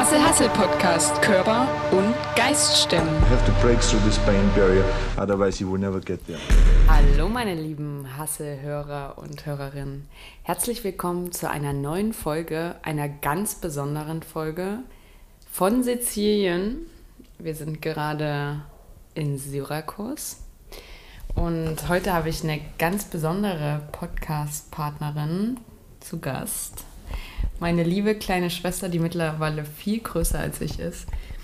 Hustle Hustle Podcast. Körper und Geist stemmen. You have to break through this pain barrier, otherwise you will never get there. Hallo meine lieben Hustle-Hörer und Hörerinnen. Herzlich willkommen zu einer neuen Folge, einer ganz besonderen Folge von Sizilien. Wir sind gerade in Syrakus und heute habe ich eine ganz besondere Podcast-Partnerin zu Gast. Meine liebe kleine Schwester, die mittlerweile viel größer als ich ist.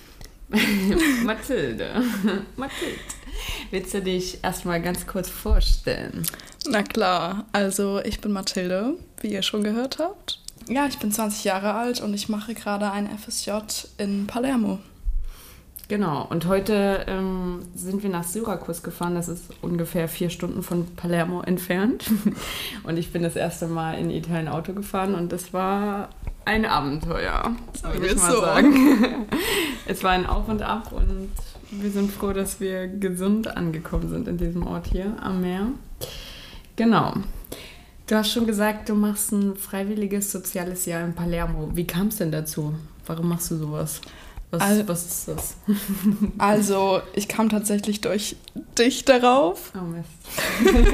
Mathilde. Mathilde. Willst du dich erstmal ganz kurz vorstellen? Na klar, also ich bin Mathilde, wie ihr schon gehört habt. Ja, ich bin 20 Jahre alt und ich mache gerade ein FSJ in Palermo. Genau, und heute sind wir nach Syrakus gefahren. Das ist ungefähr 4 Stunden von Palermo entfernt. Und ich bin das erste Mal in Italien Auto gefahren und das war ein Abenteuer, würde ich mal sagen. Es war ein Auf und Ab und wir sind froh, dass wir gesund angekommen sind in diesem Ort hier am Meer. Genau. Du hast schon gesagt, du machst ein freiwilliges soziales Jahr in Palermo. Wie kam es denn dazu? Warum machst du sowas? Was ist das? Also, ich kam tatsächlich durch dich darauf. Oh Mist.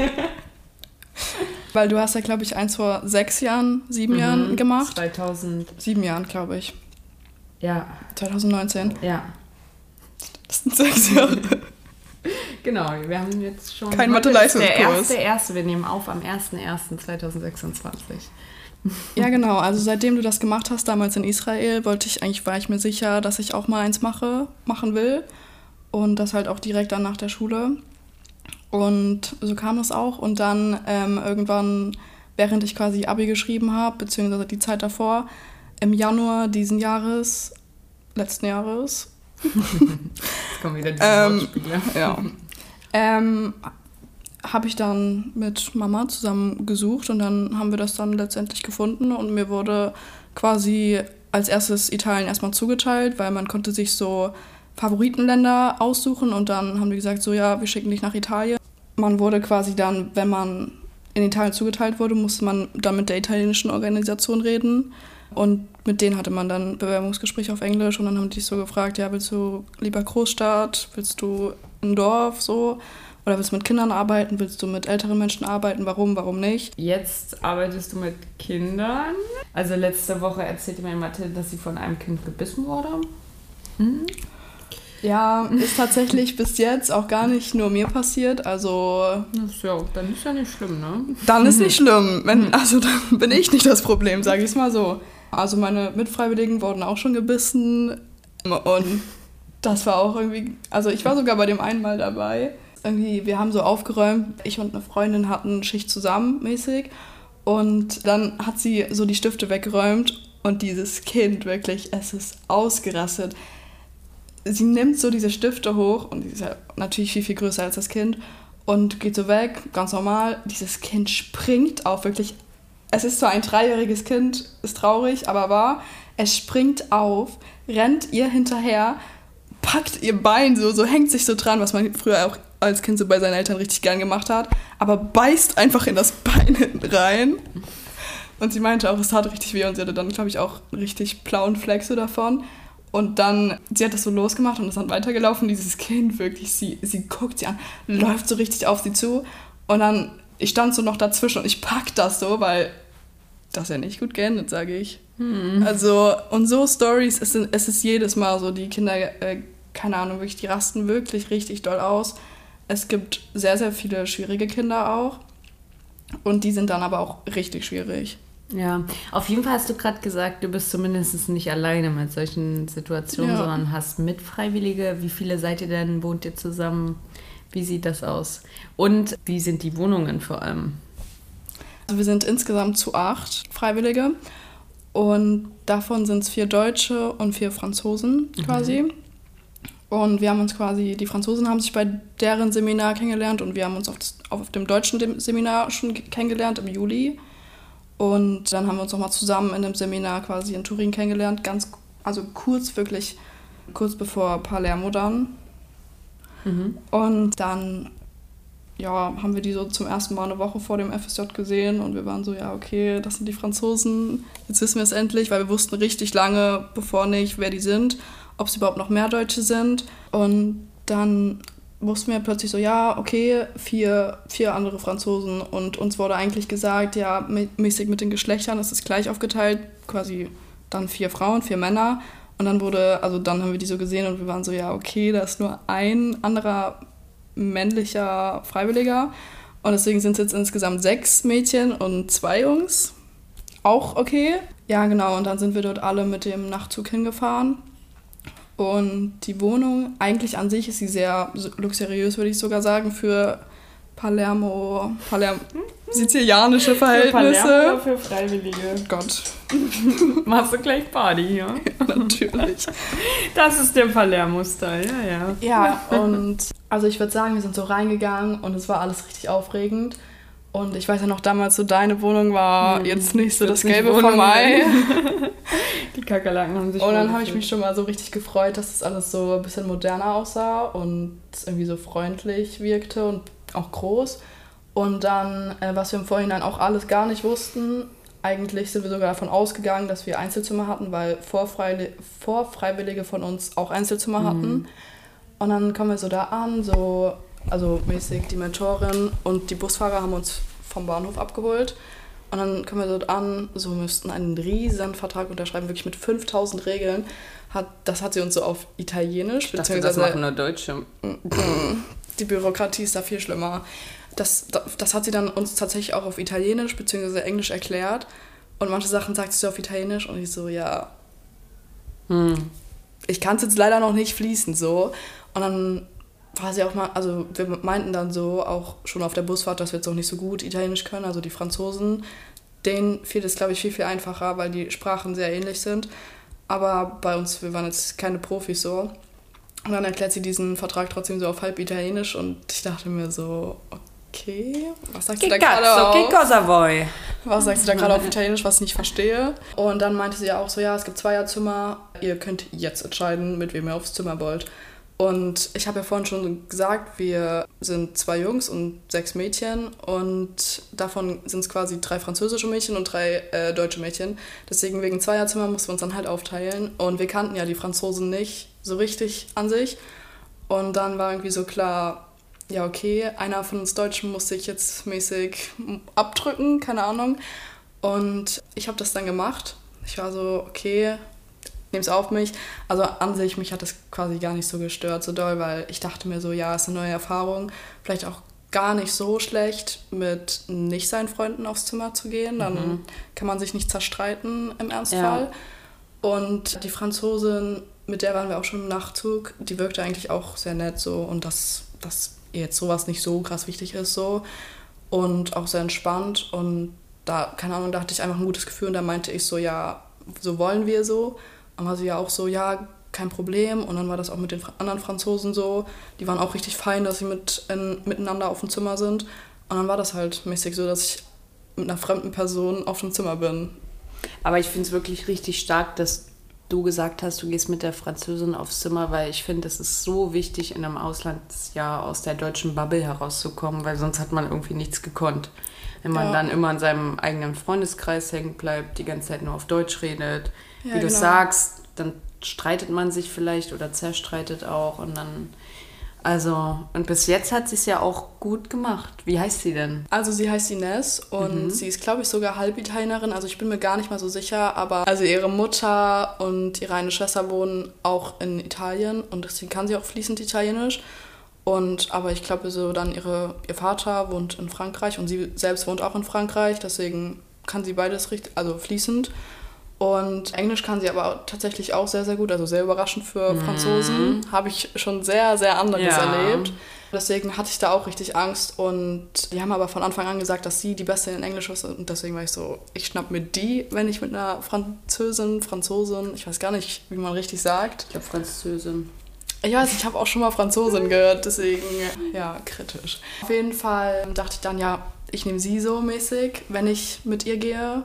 Weil du hast ja, glaube ich, eins vor 7 Jahren gemacht. 7 Jahren, glaube ich. Ja. 2019. Ja. Das sind 6 Jahre. Genau, wir haben jetzt schon... Kein Mathe-Leistungskurs. Der erste, wir nehmen auf am 1.1.2026. Ja, genau. Also seitdem du das gemacht hast, damals in Israel, war ich mir sicher, dass ich auch mal eins machen will. Und das halt auch direkt dann nach der Schule. Und so kam das auch. Und dann irgendwann, während ich quasi Abi geschrieben habe, beziehungsweise die Zeit davor, im Januar letzten Jahres. Jetzt kommen wieder diese Wortspiele. Ja. Habe ich dann mit Mama zusammen gesucht und dann haben wir das dann letztendlich gefunden und mir wurde quasi als erstes Italien erstmal zugeteilt, weil man konnte sich so Favoritenländer aussuchen und dann haben die gesagt, so ja, wir schicken dich nach Italien. Man wurde quasi dann, wenn man in Italien zugeteilt wurde, musste man dann mit der italienischen Organisation reden und mit denen hatte man dann Bewerbungsgespräche auf Englisch und dann haben die dich so gefragt, ja, willst du lieber Großstadt, willst du ein Dorf, so? Oder willst du mit Kindern arbeiten? Willst du mit älteren Menschen arbeiten? Warum nicht? Jetzt arbeitest du mit Kindern. Also letzte Woche erzählte mir Mathilde, dass sie von einem Kind gebissen wurde. Ja, ist tatsächlich bis jetzt auch gar nicht nur mir passiert. Also Dann ist ja nicht schlimm, ne? Dann ist nicht schlimm. Dann bin ich nicht das Problem, sage ich es mal so. Also meine Mitfreiwilligen wurden auch schon gebissen. Und das war auch irgendwie... Also ich war sogar bei dem einen Mal dabei. Irgendwie, wir haben so aufgeräumt, ich und eine Freundin hatten Schicht zusammen mäßig und dann hat sie so die Stifte weggeräumt und dieses Kind wirklich, es ist ausgerastet. Sie nimmt so diese Stifte hoch und die ist ja natürlich viel, viel größer als das Kind und geht so weg, ganz normal. Dieses Kind springt auf, wirklich, es ist zwar ein 3-jähriges Kind, ist traurig, aber wahr, es springt auf, rennt ihr hinterher, packt ihr Bein so hängt sich so dran, was man früher auch als Kind so bei seinen Eltern richtig gern gemacht hat, aber beißt einfach in das Bein hinten rein. Und sie meinte auch, es tat richtig weh und sie hatte dann, glaube ich, auch einen richtig blauen Fleck so davon. Und dann, sie hat das so losgemacht und ist dann weitergelaufen. Dieses Kind wirklich, sie guckt sie an, läuft so richtig auf sie zu. Und dann, ich stand so noch dazwischen und ich pack das so, weil das ja nicht gut geendet, sage ich. Also, und so Storys, es ist jedes Mal so, die Kinder, keine Ahnung, wirklich, die rasten wirklich richtig doll aus. Es gibt sehr, sehr viele schwierige Kinder auch und die sind dann aber auch richtig schwierig. Ja, auf jeden Fall hast du gerade gesagt, du bist zumindest nicht alleine mit solchen Situationen, sondern hast Mitfreiwillige. Wie viele seid ihr denn? Wohnt ihr zusammen? Wie sieht das aus? Und wie sind die Wohnungen vor allem? Also wir sind insgesamt zu 8 Freiwillige und davon sind es 4 Deutsche und 4 Franzosen quasi. Und wir haben uns quasi, die Franzosen haben sich bei deren Seminar kennengelernt und wir haben uns auf dem deutschen Seminar schon kennengelernt im Juli. Und dann haben wir uns nochmal zusammen in einem Seminar quasi in Turin kennengelernt, kurz bevor Palermo dann. Und dann ja, haben wir die so zum ersten Mal eine Woche vor dem FSJ gesehen und wir waren so, ja, okay, das sind die Franzosen, jetzt wissen wir es endlich, weil wir wussten richtig lange bevor nicht, wer die sind, ob es überhaupt noch mehr Deutsche sind. Und dann wussten wir plötzlich so, ja, okay, vier andere Franzosen und uns wurde eigentlich gesagt, ja, mäßig mit den Geschlechtern ist es gleich aufgeteilt, quasi dann 4 Frauen, 4 Männer. Und dann dann haben wir die so gesehen und wir waren so, ja, okay, da ist nur ein anderer männlicher Freiwilliger. Und deswegen sind es jetzt insgesamt 6 Mädchen und 2 Jungs. Auch okay. Ja, genau. Und dann sind wir dort alle mit dem Nachtzug hingefahren. Und die Wohnung, eigentlich an sich ist sie sehr luxuriös, würde ich sogar sagen, für Palermo, sizilianische Verhältnisse. Für Palermo oder für Freiwillige? Gott. Machst du gleich Party, ja? Ja, natürlich. Das ist der Palermo-Style, ja. Ja, und also ich würde sagen, wir sind so reingegangen und es war alles richtig aufregend. Und ich weiß ja noch damals, so deine wohnung war jetzt nicht so das Gelbe vom Ei. Die Kakerlaken haben sich. Und dann habe ich mich schon mal so richtig gefreut, dass das alles so ein bisschen moderner aussah und irgendwie so freundlich wirkte und auch groß. Und dann, was wir im Vorhinein auch alles gar nicht wussten, eigentlich sind wir sogar davon ausgegangen, dass wir Einzelzimmer hatten, weil Vorfreiwillige von uns auch Einzelzimmer hatten. Und dann kommen wir so da an, also mäßig die Mentorin und die Busfahrer haben uns vom Bahnhof abgeholt. Und dann kommen wir dort an, so müssten einen riesen Vertrag unterschreiben, wirklich mit 5000 Regeln. Das hat sie uns so auf Italienisch, ich dachte, das machen nur Deutsche. Die Bürokratie ist da viel schlimmer. Das hat sie dann uns tatsächlich auch auf Italienisch bzw. Englisch erklärt. Und manche Sachen sagt sie so auf Italienisch und ich so, ja, ich kann es jetzt leider noch nicht fließend so. Und dann war sie auch mal, also wir meinten dann so auch schon auf der Busfahrt, dass wir jetzt auch nicht so gut Italienisch können, also die Franzosen, denen fiel das, glaube ich, viel, viel einfacher, weil die Sprachen sehr ähnlich sind. Aber bei uns, wir waren jetzt keine Profis so. Und dann erklärt sie diesen Vertrag trotzdem so auf halb Italienisch und ich dachte mir so, okay, was sagt sie da gerade Was sagt sie da gerade auf Italienisch, was ich nicht verstehe? Und dann meinte sie ja auch so, ja, es gibt Zweierzimmer, ihr könnt jetzt entscheiden, mit wem ihr aufs Zimmer wollt. Und ich habe ja vorhin schon gesagt, wir sind 2 Jungs und 6 Mädchen und davon sind es quasi 3 französische Mädchen und 3 deutsche Mädchen. Deswegen wegen Zweierzimmer mussten wir uns dann halt aufteilen und wir kannten ja die Franzosen nicht so richtig an sich. Und dann war irgendwie so klar, ja okay, einer von uns Deutschen muss sich jetzt mäßig abdrücken, keine Ahnung. Und ich habe das dann gemacht. Ich war so, okay, nehme es auf mich. Also an sich, mich hat das quasi gar nicht so gestört, so doll, weil ich dachte mir so, ja, ist eine neue Erfahrung. Vielleicht auch gar nicht so schlecht, mit nicht seinen Freunden aufs Zimmer zu gehen. Dann kann man sich nicht zerstreiten im Ernstfall. Ja. Und die Franzosin, mit der waren wir auch schon im Nachtzug, die wirkte eigentlich auch sehr nett so und dass ihr jetzt sowas nicht so krass wichtig ist so und auch sehr entspannt und da, keine Ahnung, da hatte ich einfach ein gutes Gefühl und da meinte ich so, ja, so wollen wir so. Und war sie ja auch so, ja, kein Problem. Und dann war das auch mit den anderen Franzosen so. Die waren auch richtig fein, dass sie miteinander auf dem Zimmer sind. Und dann war das halt mäßig so, dass ich mit einer fremden Person auf dem Zimmer bin. Aber ich finde es wirklich richtig stark, dass du gesagt hast, du gehst mit der Französin aufs Zimmer, weil ich finde, es ist so wichtig, in einem Auslandsjahr aus der deutschen Bubble herauszukommen, weil sonst hat man irgendwie nichts gekonnt. Wenn man dann immer in seinem eigenen Freundeskreis hängen bleibt, die ganze Zeit nur auf Deutsch redet, wie du sagst, dann streitet man sich vielleicht oder zerstreitet auch und dann, also, und bis jetzt hat sie es ja auch gut gemacht. Wie heißt sie denn? Also sie heißt Ines und sie ist, glaube ich, sogar Halbitalienerin, also ich bin mir gar nicht mal so sicher, aber also ihre Mutter und ihre eine Schwester wohnen auch in Italien und deswegen kann sie auch fließend Italienisch. Aber ich glaube, so dann ihr Vater wohnt in Frankreich und sie selbst wohnt auch in Frankreich, deswegen kann sie beides richtig, also fließend. Und Englisch kann sie aber tatsächlich auch sehr, sehr gut, also sehr überraschend für Franzosen. Habe ich schon sehr, sehr anderes erlebt. Deswegen hatte ich da auch richtig Angst und die haben aber von Anfang an gesagt, dass sie die Beste in Englisch ist und deswegen war ich so, ich schnapp mir die, wenn ich mit einer Franzosin, ich weiß gar nicht, wie man richtig sagt. Ich glaube Französin. Ich weiß, ich habe auch schon mal Franzosin gehört, deswegen, ja, kritisch. Auf jeden Fall dachte ich dann, ja, ich nehme sie so mäßig, wenn ich mit ihr gehe.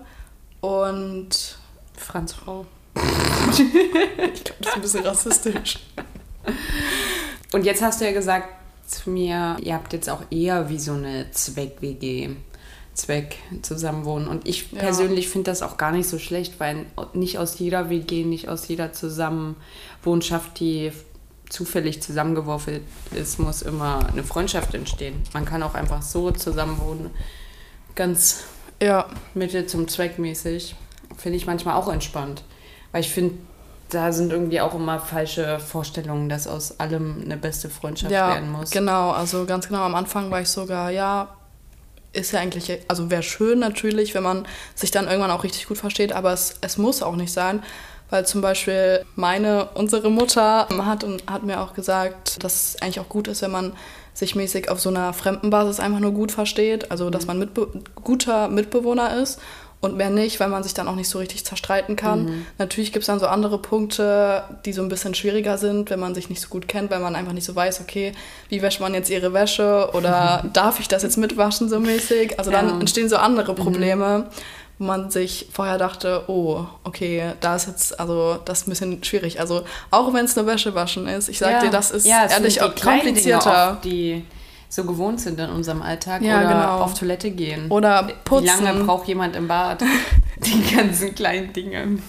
Und Franzfrau. Ich glaube, das ist ein bisschen rassistisch. Und jetzt hast du ja gesagt, zu mir, ihr habt jetzt auch eher wie so eine Zweck-WG, Zweck-Zusammenwohnen. Und ich persönlich finde das auch gar nicht so schlecht, weil nicht aus jeder WG, nicht aus jeder Zusammenwohnschaft, die zufällig zusammengeworfen ist, muss immer eine Freundschaft entstehen. Man kann auch einfach so zusammenwohnen, ganz Mittel zum Zweck mäßig. Finde ich manchmal auch entspannt. Weil ich finde, da sind irgendwie auch immer falsche Vorstellungen, dass aus allem eine beste Freundschaft werden muss. Ja, genau. Also ganz genau am Anfang war ich sogar, ist ja eigentlich, also wäre schön natürlich, wenn man sich dann irgendwann auch richtig gut versteht, aber es muss auch nicht sein. Weil zum Beispiel unsere Mutter hat mir auch gesagt, dass es eigentlich auch gut ist, wenn man sich mäßig auf so einer Fremdenbasis einfach nur gut versteht. Also, dass man guter Mitbewohner ist und mehr nicht, weil man sich dann auch nicht so richtig zerstreiten kann. Natürlich gibt es dann so andere Punkte, die so ein bisschen schwieriger sind, wenn man sich nicht so gut kennt, weil man einfach nicht so weiß, okay, wie wäscht man jetzt ihre Wäsche oder darf ich das jetzt mitwaschen so mäßig? Also dann entstehen so andere Probleme, wo man sich vorher dachte, oh, okay, das ist ein bisschen schwierig. Also auch wenn es nur Wäsche waschen ist, ich sag dir, das ist ehrlich auch komplizierter. Oft, die so gewohnt sind in unserem Alltag auf Toilette gehen. Oder putzen. Wie lange braucht jemand im Bad? Die ganzen kleinen Dinge.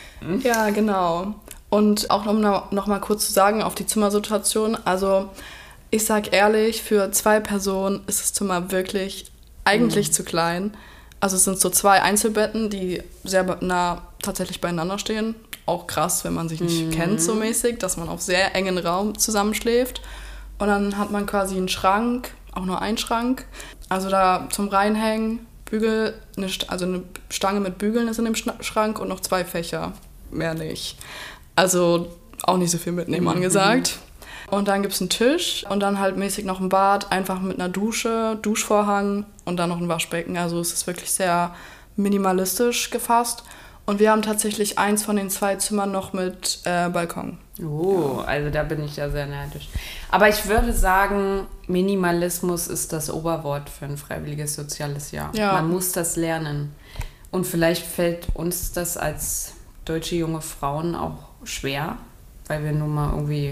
Ja, genau. Und auch um noch mal kurz zu sagen auf die Zimmersituation, also ich sag ehrlich, für 2 Personen ist das Zimmer wirklich eigentlich zu klein. Also es sind so 2 Einzelbetten, die sehr nah tatsächlich beieinander stehen. Auch krass, wenn man sich nicht kennt so mäßig, dass man auf sehr engen Raum zusammenschläft. Und dann hat man quasi einen Schrank, auch nur einen Schrank. Also da zum Reinhängen, Bügel, eine Stange mit Bügeln ist in dem Schrank und noch 2 Fächer. Mehr nicht. Also auch nicht so viel mitnehmen angesagt. Und dann gibt es einen Tisch und dann halt mäßig noch ein Bad, einfach mit einer Dusche, Duschvorhang und dann noch ein Waschbecken. Also es ist wirklich sehr minimalistisch gefasst. Und wir haben tatsächlich eins von den 2 Zimmern noch mit Balkon. Oh, also da bin ich ja sehr neidisch. Aber ich würde sagen, Minimalismus ist das Oberwort für ein freiwilliges soziales Jahr. Ja. Man muss das lernen. Und vielleicht fällt uns das als deutsche junge Frauen auch schwer, weil wir nun mal irgendwie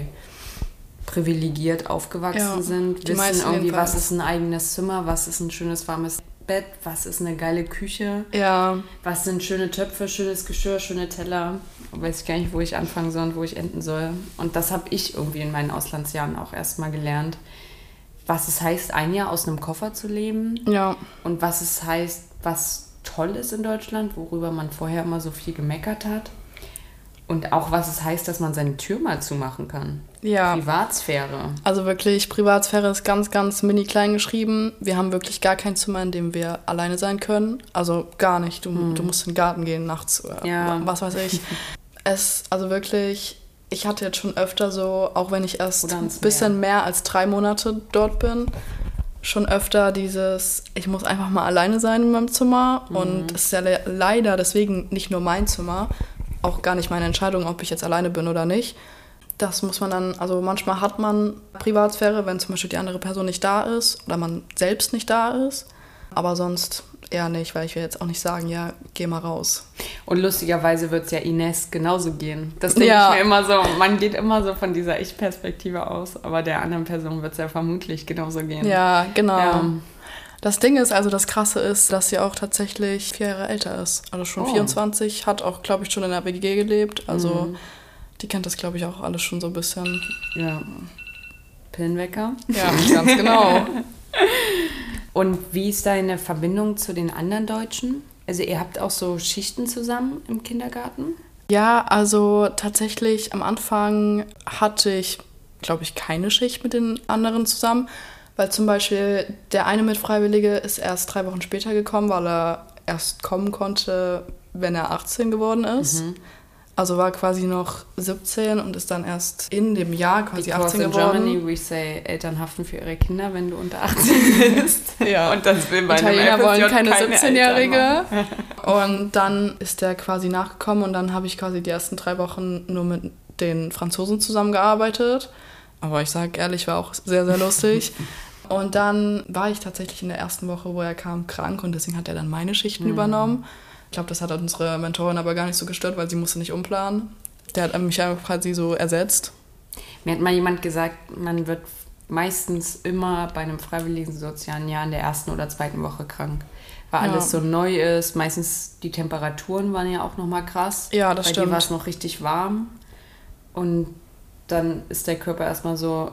privilegiert aufgewachsen sind, wissen irgendwie, was ist ein eigenes Zimmer, was ist ein schönes warmes Bett, was ist eine geile Küche, was sind schöne Töpfe, schönes Geschirr, schöne Teller. Weiß ich gar nicht, wo ich anfangen soll und wo ich enden soll. Und das habe ich irgendwie in meinen Auslandsjahren auch erst mal gelernt, was es heißt, ein Jahr aus einem Koffer zu leben und was es heißt, was toll ist in Deutschland, worüber man vorher immer so viel gemeckert hat. Und auch, was es heißt, dass man seine Tür mal zumachen kann. Ja. Privatsphäre. Also wirklich, Privatsphäre ist ganz, ganz mini klein geschrieben. Wir haben wirklich gar kein Zimmer, in dem wir alleine sein können. Also gar nicht. Du musst in den Garten gehen nachts oder was weiß ich. Also wirklich, ich hatte jetzt schon öfter so, auch wenn ich erst ein bisschen mehr als 3 Monate dort bin, schon öfter ich muss einfach mal alleine sein in meinem Zimmer. Und es ist ja leider deswegen nicht nur mein Zimmer, auch gar nicht meine Entscheidung, ob ich jetzt alleine bin oder nicht. Das muss man dann, also manchmal hat man Privatsphäre, wenn zum Beispiel die andere Person nicht da ist oder man selbst nicht da ist. Aber sonst eher nicht, weil ich will jetzt auch nicht sagen, ja, geh mal raus. Und lustigerweise wird es ja Ines genauso gehen. Das denke ich mir immer so. Man geht immer so von dieser Ich-Perspektive aus, aber der anderen Person wird es ja vermutlich genauso gehen. Ja, genau. Ja. Das Ding ist, also das Krasse ist, dass sie auch tatsächlich 4 Jahre älter ist. Also schon 24, hat auch, glaube ich, schon in der WG gelebt. Also die kennt das, glaube ich, auch alles schon so ein bisschen. Ja. Pillenwecker. Ja, ganz genau. Und wie ist deine Verbindung zu den anderen Deutschen? Also ihr habt auch so Schichten zusammen im Kindergarten? Ja, also tatsächlich am Anfang hatte ich, glaube ich, keine Schicht mit den anderen zusammen. Weil zum Beispiel der eine Mitfreiwillige ist erst 3 Wochen später gekommen, weil er erst kommen konnte, wenn er 18 geworden ist. Also war quasi noch 17 und ist dann erst in dem Jahr quasi 18 geworden. In Germany we say, Eltern haften für ihre Kinder, wenn du unter 18 bist. Ja. Und das will meine Italiener wollen keine 17-Jährige. Und dann ist der quasi nachgekommen und dann habe ich quasi die ersten 3 Wochen nur mit den Franzosen zusammengearbeitet. Aber ich sage ehrlich, war auch sehr, sehr lustig. Und dann war ich tatsächlich in der ersten Woche, wo er kam, krank und deswegen hat er dann meine Schichten übernommen. Ich glaube, das hat unsere Mentorin aber gar nicht so gestört, weil sie musste nicht umplanen. Der hat mich ja quasi so ersetzt. Mir hat mal jemand gesagt, man wird meistens immer bei einem freiwilligen sozialen Jahr in der 1. oder 2. Woche krank. Weil alles so neu ist. Meistens die Temperaturen waren ja auch nochmal krass. Ja, das stimmt. Bei dir war es noch richtig warm. Und dann ist der Körper erstmal so...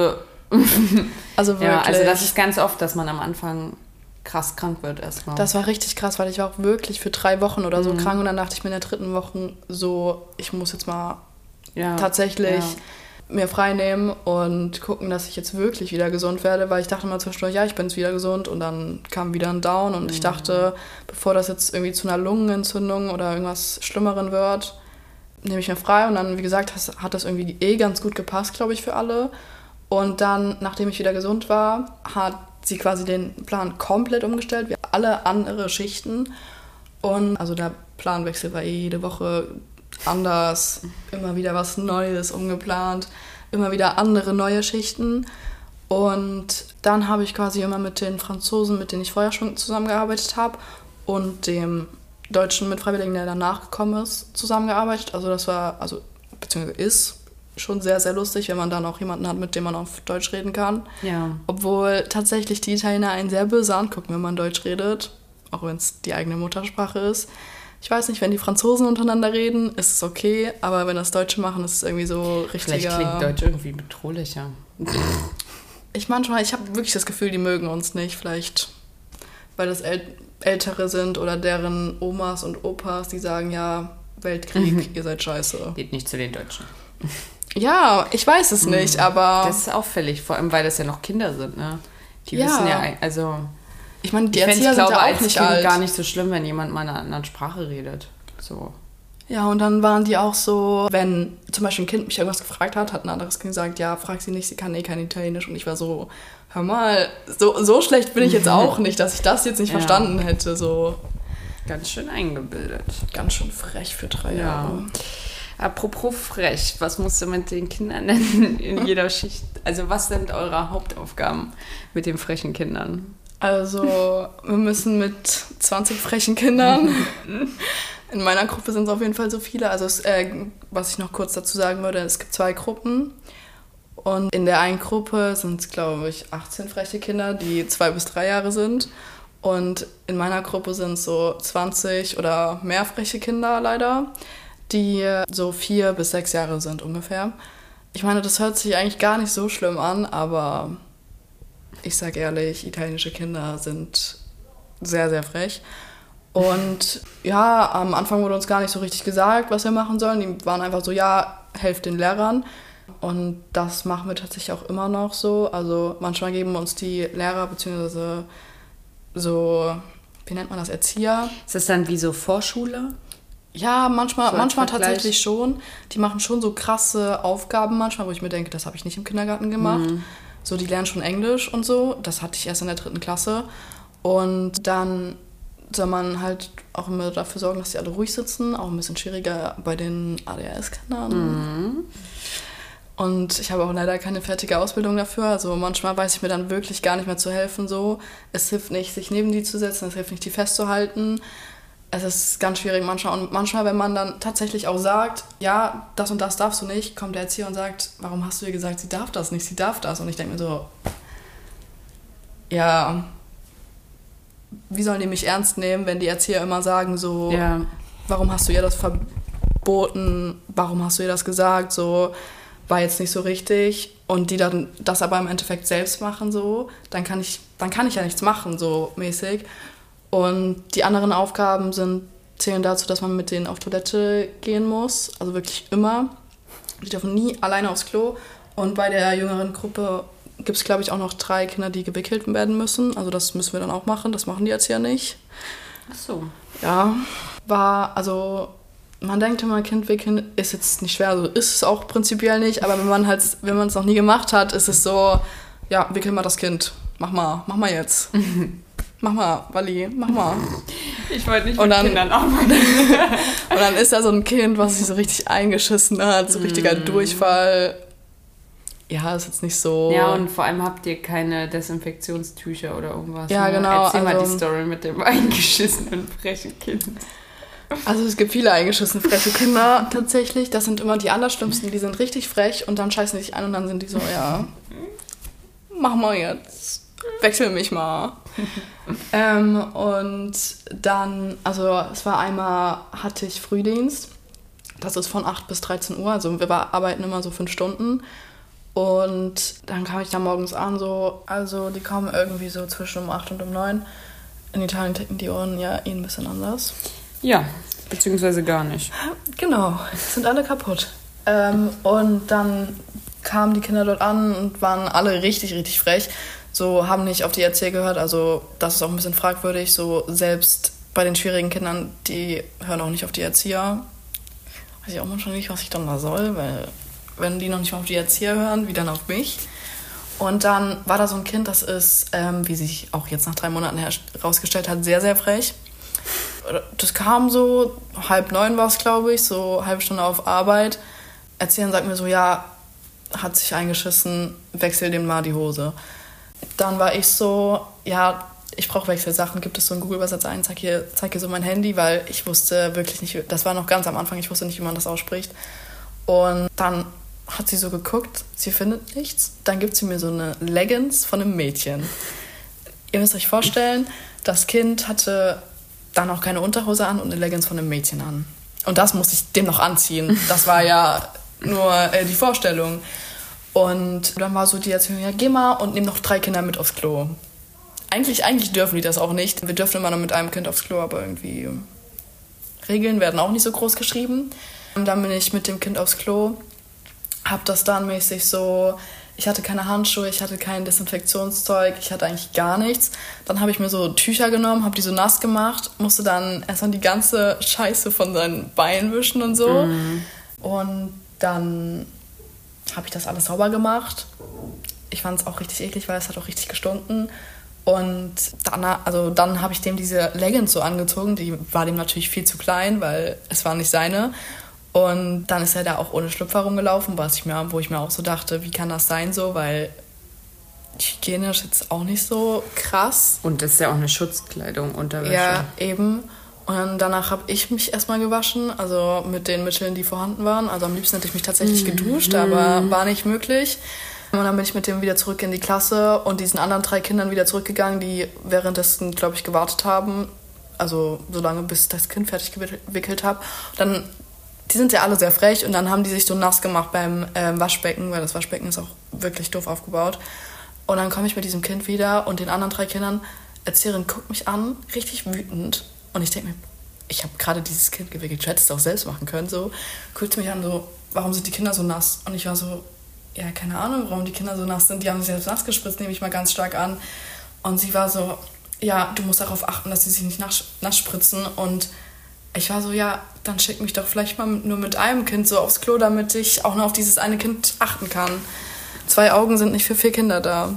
Also wirklich. Ja, also das ist ganz oft, dass man am Anfang krass krank wird erstmal. Das war richtig krass, weil ich war auch wirklich für 3 Wochen oder so krank. Und dann dachte ich mir in der 3. Woche so, ich muss jetzt mal tatsächlich mir frei nehmen und gucken, dass ich jetzt wirklich wieder gesund werde, weil ich dachte mal zwischendurch, ja, ich bin jetzt wieder gesund und dann kam wieder ein Down und ich dachte, bevor das jetzt irgendwie zu einer Lungenentzündung oder irgendwas Schlimmeren wird, nehme ich mir frei und dann, wie gesagt, hat das irgendwie ganz gut gepasst, glaube ich, für alle und dann, nachdem ich wieder gesund war, hat sie quasi den Plan komplett umgestellt, wie alle andere Schichten und also der Planwechsel war jede Woche anders, immer wieder was Neues umgeplant, immer wieder andere neue Schichten. Und dann habe ich quasi immer mit den Franzosen, mit denen ich vorher schon zusammengearbeitet habe, und dem Deutschen Mitfreiwilligen, der danach gekommen ist, zusammengearbeitet. Also das war, beziehungsweise ist schon sehr, sehr lustig, wenn man dann auch jemanden hat, mit dem man auf Deutsch reden kann. Ja. Obwohl tatsächlich die Italiener einen sehr böse angucken, wenn man Deutsch redet, auch wenn es die eigene Muttersprache ist. Ich weiß nicht, wenn die Franzosen untereinander reden, ist es okay, aber wenn das Deutsche machen, ist es irgendwie so richtiger... Vielleicht klingt Deutsch irgendwie bedrohlicher. Ich habe wirklich das Gefühl, die mögen uns nicht. Vielleicht, weil das Ältere sind oder deren Omas und Opas, die sagen, ja, Weltkrieg, ihr seid scheiße. Geht nicht zu den Deutschen. Ja, ich weiß es nicht, aber... Das ist auffällig, vor allem, weil das ja noch Kinder sind, ne? Die wissen ja, also... Ich meine, die Erzieher sind ja auch nicht alt. Gar nicht so schlimm, wenn jemand mal in einer anderen Sprache redet. So. Ja, und dann waren die auch so, wenn zum Beispiel ein Kind mich irgendwas gefragt hat ein anderes Kind gesagt, ja, frag sie nicht, sie kann kein Italienisch. Und ich war so, hör mal, so schlecht bin ich jetzt auch nicht, dass ich das jetzt nicht verstanden hätte. So. Ganz schön eingebildet. Ganz schön frech für 3 Jahre. Apropos frech, was musst du mit den Kindern denn in jeder Schicht? Also was sind eure Hauptaufgaben mit den frechen Kindern? Also, wir müssen mit 20 frechen Kindern, in meiner Gruppe sind es auf jeden Fall so viele, also was ich noch kurz dazu sagen würde, es gibt 2 Gruppen und in der einen Gruppe sind es, glaube ich, 18 freche Kinder, die 2 bis 3 Jahre sind und in meiner Gruppe sind es so 20 oder mehr freche Kinder leider, die so 4 bis 6 Jahre sind ungefähr. Ich meine, das hört sich eigentlich gar nicht so schlimm an, aber... Ich sag ehrlich, italienische Kinder sind sehr, sehr frech. Und ja, am Anfang wurde uns gar nicht so richtig gesagt, was wir machen sollen. Die waren einfach so, ja, helft den Lehrern. Und das machen wir tatsächlich auch immer noch so. Also manchmal geben uns die Lehrer beziehungsweise so, wie nennt man das, Erzieher. Ist das dann wie so Vorschule? Ja, manchmal tatsächlich schon. Die machen schon so krasse Aufgaben manchmal, wo ich mir denke, das habe ich nicht im Kindergarten gemacht. So, die lernen schon Englisch und so. Das hatte ich erst in der 3. Klasse. Und dann soll man halt auch immer dafür sorgen, dass die alle ruhig sitzen. Auch ein bisschen schwieriger bei den ADHS-Kindern. Und ich habe auch leider keine fertige Ausbildung dafür. Also manchmal weiß ich mir dann wirklich gar nicht mehr zu helfen. So. Es hilft nicht, sich neben die zu setzen. Es hilft nicht, die festzuhalten. Es ist ganz schwierig manchmal. Und manchmal, wenn man dann tatsächlich auch sagt, ja, das und das darfst du nicht, kommt der Erzieher und sagt, warum hast du ihr gesagt, sie darf das nicht, sie darf das? Und ich denke mir so, ja, wie sollen die mich ernst nehmen, wenn die Erzieher immer sagen so, warum hast du ihr das verboten, warum hast du ihr das gesagt, so, war jetzt nicht so richtig. Und die dann das aber im Endeffekt selbst machen, so, dann kann ich ja nichts machen, so mäßig. Und die anderen Aufgaben zählen dazu, dass man mit denen auf Toilette gehen muss. Also wirklich immer. Die dürfen nie alleine aufs Klo. Und bei der jüngeren Gruppe gibt es, glaube ich, auch noch 3 Kinder, die gewickelt werden müssen. Also das müssen wir dann auch machen. Das machen die jetzt ja nicht. Ach so. Ja, man denkt immer, Kind wickeln ist jetzt nicht schwer. Also ist es auch prinzipiell nicht. Aber wenn man es noch nie gemacht hat, ist es so, ja, wickel mal das Kind. Mach mal jetzt. Mach mal, Wally, mach mal. Ich wollte nicht mit Kindern arbeiten. Und dann ist da so ein Kind, was sich so richtig eingeschissen hat, so richtiger Durchfall. Ja, ist jetzt nicht so... Ja, und vor allem habt ihr keine Desinfektionstücher oder irgendwas. Ja, genau. Erzähl mal die Story mit dem eingeschissenen frechen Kind. Also es gibt viele eingeschissene freche Kinder tatsächlich. Das sind immer die Allerschlimmsten, die sind richtig frech und dann scheißen die sich an und dann sind die so, ja... mach mal jetzt, wechsel mich mal. Und dann, also es war einmal, hatte ich Frühdienst, das ist von 8 bis 13 Uhr, also wir arbeiten immer so 5 Stunden. Und dann kam ich da morgens an, so, also die kommen irgendwie so zwischen um 8 und um 9. In Italien ticken die Uhren ja ein bisschen anders. Ja, beziehungsweise gar nicht. Genau, sind alle kaputt. Und dann kamen die Kinder dort an und waren alle richtig, richtig frech. So, haben nicht auf die Erzieher gehört, also das ist auch ein bisschen fragwürdig. So, selbst bei den schwierigen Kindern, die hören auch nicht auf die Erzieher. Weiß ich auch manchmal nicht, was ich dann da soll, weil wenn die noch nicht mal auf die Erzieher hören, wie dann auf mich. Und dann war da so ein Kind, das ist, wie sich auch jetzt nach 3 Monaten herausgestellt hat, sehr, sehr frech. Das kam so, 8:30 war es, glaube ich, so halbe Stunde auf Arbeit. Erzieherin sagt mir so, ja, hat sich eingeschissen, wechsel dem mal die Hose. Dann war ich so, ja, ich brauche Wechselsachen, gibt es so einen Google-Übersetzer ein, zeig hier so mein Handy, weil ich wusste wirklich nicht, das war noch ganz am Anfang, ich wusste nicht, wie man das ausspricht. Und dann hat sie so geguckt, sie findet nichts, dann gibt sie mir so eine Leggings von einem Mädchen. Ihr müsst euch vorstellen, das Kind hatte dann auch keine Unterhose an und eine Leggings von einem Mädchen an. Und das musste ich dem noch anziehen. Das war ja nur die Vorstellung. Und dann war so die Erzählung, ja, geh mal und nimm noch 3 Kinder mit aufs Klo. Eigentlich dürfen die das auch nicht. Wir dürfen immer nur mit einem Kind aufs Klo, aber irgendwie Regeln werden auch nicht so groß geschrieben. Und dann bin ich mit dem Kind aufs Klo, hab das dann mäßig so, ich hatte keine Handschuhe, ich hatte kein Desinfektionszeug, ich hatte eigentlich gar nichts. Dann habe ich mir so Tücher genommen, habe die so nass gemacht, musste dann erstmal die ganze Scheiße von seinen Beinen wischen und so. Und dann habe ich das alles sauber gemacht. Ich fand es auch richtig eklig, weil es hat auch richtig gestunken. Und dann habe ich dem diese Leggings so angezogen. Die war dem natürlich viel zu klein, weil es war nicht seine. Und dann ist er da auch ohne Schlüpfer rumgelaufen, wo ich mir auch so dachte, wie kann das sein so, weil hygienisch jetzt auch nicht so krass. Und das ist ja auch eine Schutzkleidung, Unterwäsche. Ja, eben. Und dann danach habe ich mich erstmal gewaschen, also mit den Mitteln, die vorhanden waren. Also am liebsten hätte ich mich tatsächlich geduscht, aber war nicht möglich. Und dann bin ich mit dem wieder zurück in die Klasse und diesen anderen 3 Kindern wieder zurückgegangen, die währenddessen, glaube ich, gewartet haben. Also so lange, bis ich das Kind fertig gewickelt habe. Dann, die sind ja alle sehr frech und dann haben die sich so nass gemacht beim Waschbecken, weil das Waschbecken ist auch wirklich doof aufgebaut. Und dann komme ich mit diesem Kind wieder und den anderen 3 Kindern, Erzieherin guckt mich an, richtig wütend. Und ich denke mir, ich habe gerade dieses Kind gewickelt, du hättest es auch selbst machen können. So, guckt mich an, so, warum sind die Kinder so nass? Und ich war so, ja, keine Ahnung, warum die Kinder so nass sind. Die haben sich selbst nass gespritzt, nehme ich mal ganz stark an. Und sie war so, ja, du musst darauf achten, dass sie sich nicht nass spritzen. Und ich war so, ja, dann schick mich doch vielleicht mal nur mit einem Kind so aufs Klo, damit ich auch nur auf dieses eine Kind achten kann. 2 Augen sind nicht für 4 Kinder da.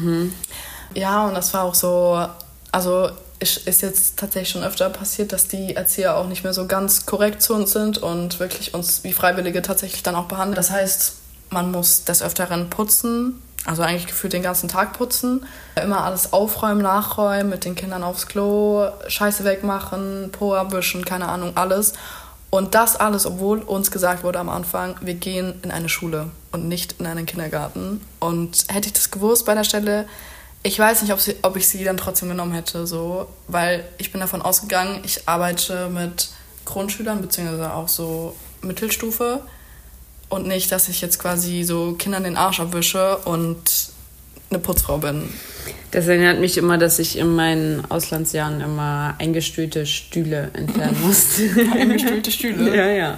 Ja, und das war auch so, also ist jetzt tatsächlich schon öfter passiert, dass die Erzieher auch nicht mehr so ganz korrekt zu uns sind und wirklich uns wie Freiwillige tatsächlich dann auch behandeln. Das heißt, man muss des Öfteren putzen, also eigentlich gefühlt den ganzen Tag putzen. Immer alles aufräumen, nachräumen, mit den Kindern aufs Klo, Scheiße wegmachen, Po abwischen, keine Ahnung, alles. Und das alles, obwohl uns gesagt wurde am Anfang, wir gehen in eine Schule und nicht in einen Kindergarten. Und hätte ich das gewusst bei der Stelle, ich weiß nicht, ob ich sie dann trotzdem genommen hätte, so, weil ich bin davon ausgegangen, ich arbeite mit Grundschülern, beziehungsweise auch so Mittelstufe und nicht, dass ich jetzt quasi so Kindern den Arsch abwische und eine Putzfrau bin. Das erinnert mich immer, dass ich in meinen Auslandsjahren immer eingestühlte Stühle entfernen musste. Eingestühlte Stühle? Ja, ja.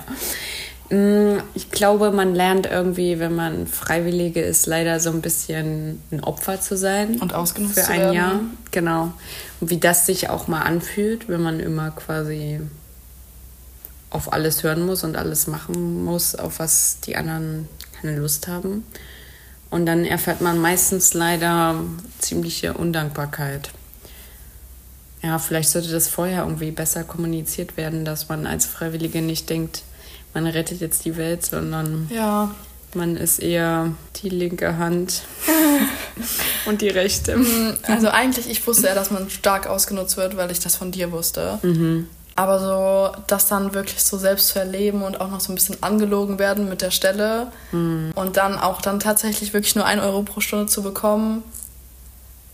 Ich glaube, man lernt irgendwie, wenn man Freiwillige ist, leider so ein bisschen ein Opfer zu sein. Und ausgenutzt für zu ein werden. Jahr. Genau. Und wie das sich auch mal anfühlt, wenn man immer quasi auf alles hören muss und alles machen muss, auf was die anderen keine Lust haben. Und dann erfährt man meistens leider ziemliche Undankbarkeit. Ja, vielleicht sollte das vorher irgendwie besser kommuniziert werden, dass man als Freiwillige nicht denkt, man rettet jetzt die Welt, sondern ja, man ist eher die linke Hand und die rechte. Also eigentlich, ich wusste ja, dass man stark ausgenutzt wird, weil ich das von dir wusste. Aber so, das dann wirklich so selbst zu erleben und auch noch so ein bisschen angelogen werden mit der Stelle und dann auch dann tatsächlich wirklich nur 1 Euro pro Stunde zu bekommen,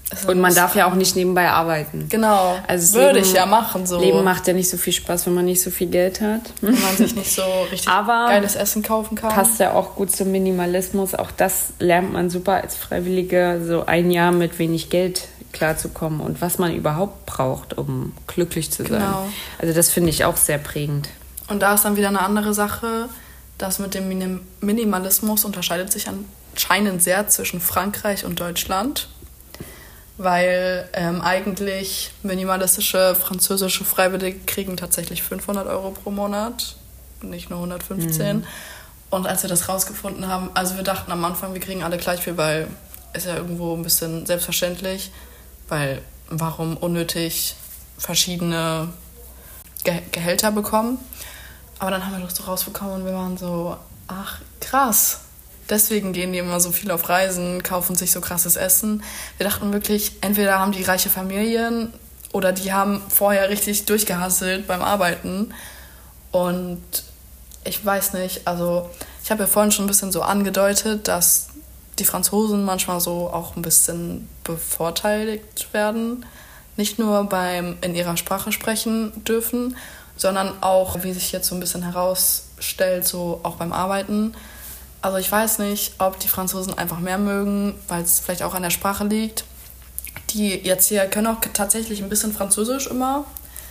Und man darf ja auch nicht nebenbei arbeiten. Genau, also würde ich ja machen so. Leben macht ja nicht so viel Spaß, wenn man nicht so viel Geld hat. Wenn man sich nicht so richtig geiles Essen kaufen kann. Passt ja auch gut zum Minimalismus. Auch das lernt man super als Freiwillige, so ein Jahr mit wenig Geld klarzukommen und was man überhaupt braucht, um glücklich zu sein. Genau. Also das finde ich auch sehr prägend. Und da ist dann wieder eine andere Sache. Das mit dem Minimalismus unterscheidet sich anscheinend sehr zwischen Frankreich und Deutschland. Weil eigentlich minimalistische französische Freiwillige kriegen tatsächlich 500 Euro pro Monat und nicht nur 115. Und als wir das rausgefunden haben, also wir dachten am Anfang, wir kriegen alle gleich viel, weil ist ja irgendwo ein bisschen selbstverständlich, weil warum unnötig verschiedene Gehälter bekommen. Aber dann haben wir das so rausbekommen und wir waren so, ach krass. Deswegen gehen die immer so viel auf Reisen, kaufen sich so krasses Essen. Wir dachten wirklich, entweder haben die reiche Familien oder die haben vorher richtig durchgehasselt beim Arbeiten. Und ich weiß nicht, also ich habe ja vorhin schon ein bisschen so angedeutet, dass die Franzosen manchmal so auch ein bisschen bevorteiligt werden. Nicht nur beim in ihrer Sprache sprechen dürfen, sondern auch, wie sich jetzt so ein bisschen herausstellt, so auch beim Arbeiten. Also ich weiß nicht, ob die Franzosen einfach mehr mögen, weil es vielleicht auch an der Sprache liegt. Die jetzt hier können auch tatsächlich ein bisschen Französisch immer.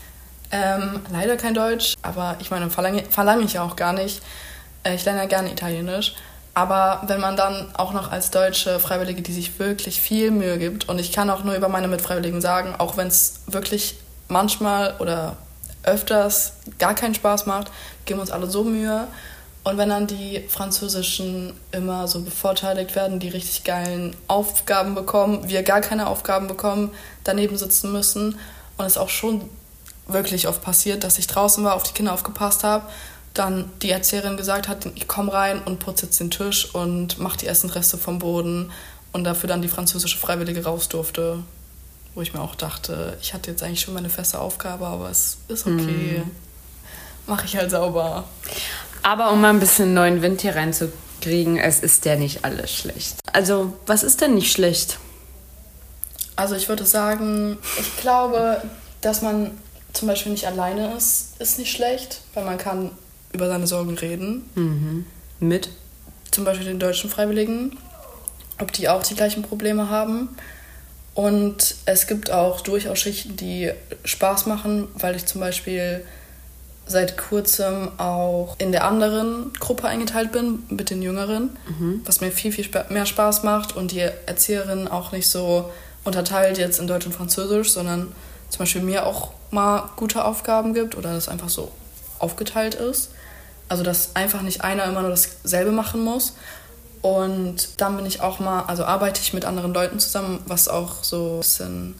Leider kein Deutsch, aber ich meine, verlange ich ja auch gar nicht. Ich lerne ja gerne Italienisch. Aber wenn man dann auch noch als deutsche Freiwillige, die sich wirklich viel Mühe gibt, und ich kann auch nur über meine Mitfreiwilligen sagen, auch wenn es wirklich manchmal oder öfters gar keinen Spaß macht, geben uns alle so Mühe. Und wenn dann die Französischen immer so bevorteiligt werden, die richtig geilen Aufgaben bekommen, wir gar keine Aufgaben bekommen, daneben sitzen müssen. Und es auch schon wirklich oft passiert, dass ich draußen war, auf die Kinder aufgepasst habe, dann die Erzieherin gesagt hat, ich komme rein und putze jetzt den Tisch und mache die Essenreste vom Boden und dafür dann die französische Freiwillige raus durfte. Wo ich mir auch dachte, ich hatte jetzt eigentlich schon meine feste Aufgabe, aber es ist okay. Mache ich halt sauber. Aber um mal ein bisschen neuen Wind hier reinzukriegen, es ist ja nicht alles schlecht. Also, was ist denn nicht schlecht? Also ich würde sagen, ich glaube, dass man zum Beispiel nicht alleine ist nicht schlecht, weil man kann über seine Sorgen reden. Mit? Zum Beispiel den deutschen Freiwilligen, ob die auch die gleichen Probleme haben. Und es gibt auch durchaus Schichten, die Spaß machen, weil ich zum Beispiel seit kurzem auch in der anderen Gruppe eingeteilt bin, mit den Jüngeren, was mir viel, viel mehr Spaß macht und die Erzieherin auch nicht so unterteilt jetzt in Deutsch und Französisch, sondern zum Beispiel mir auch mal gute Aufgaben gibt oder das einfach so aufgeteilt ist. Also dass einfach nicht einer immer nur dasselbe machen muss. Und dann bin ich auch mal, also arbeite ich mit anderen Leuten zusammen, was auch so ein bisschen,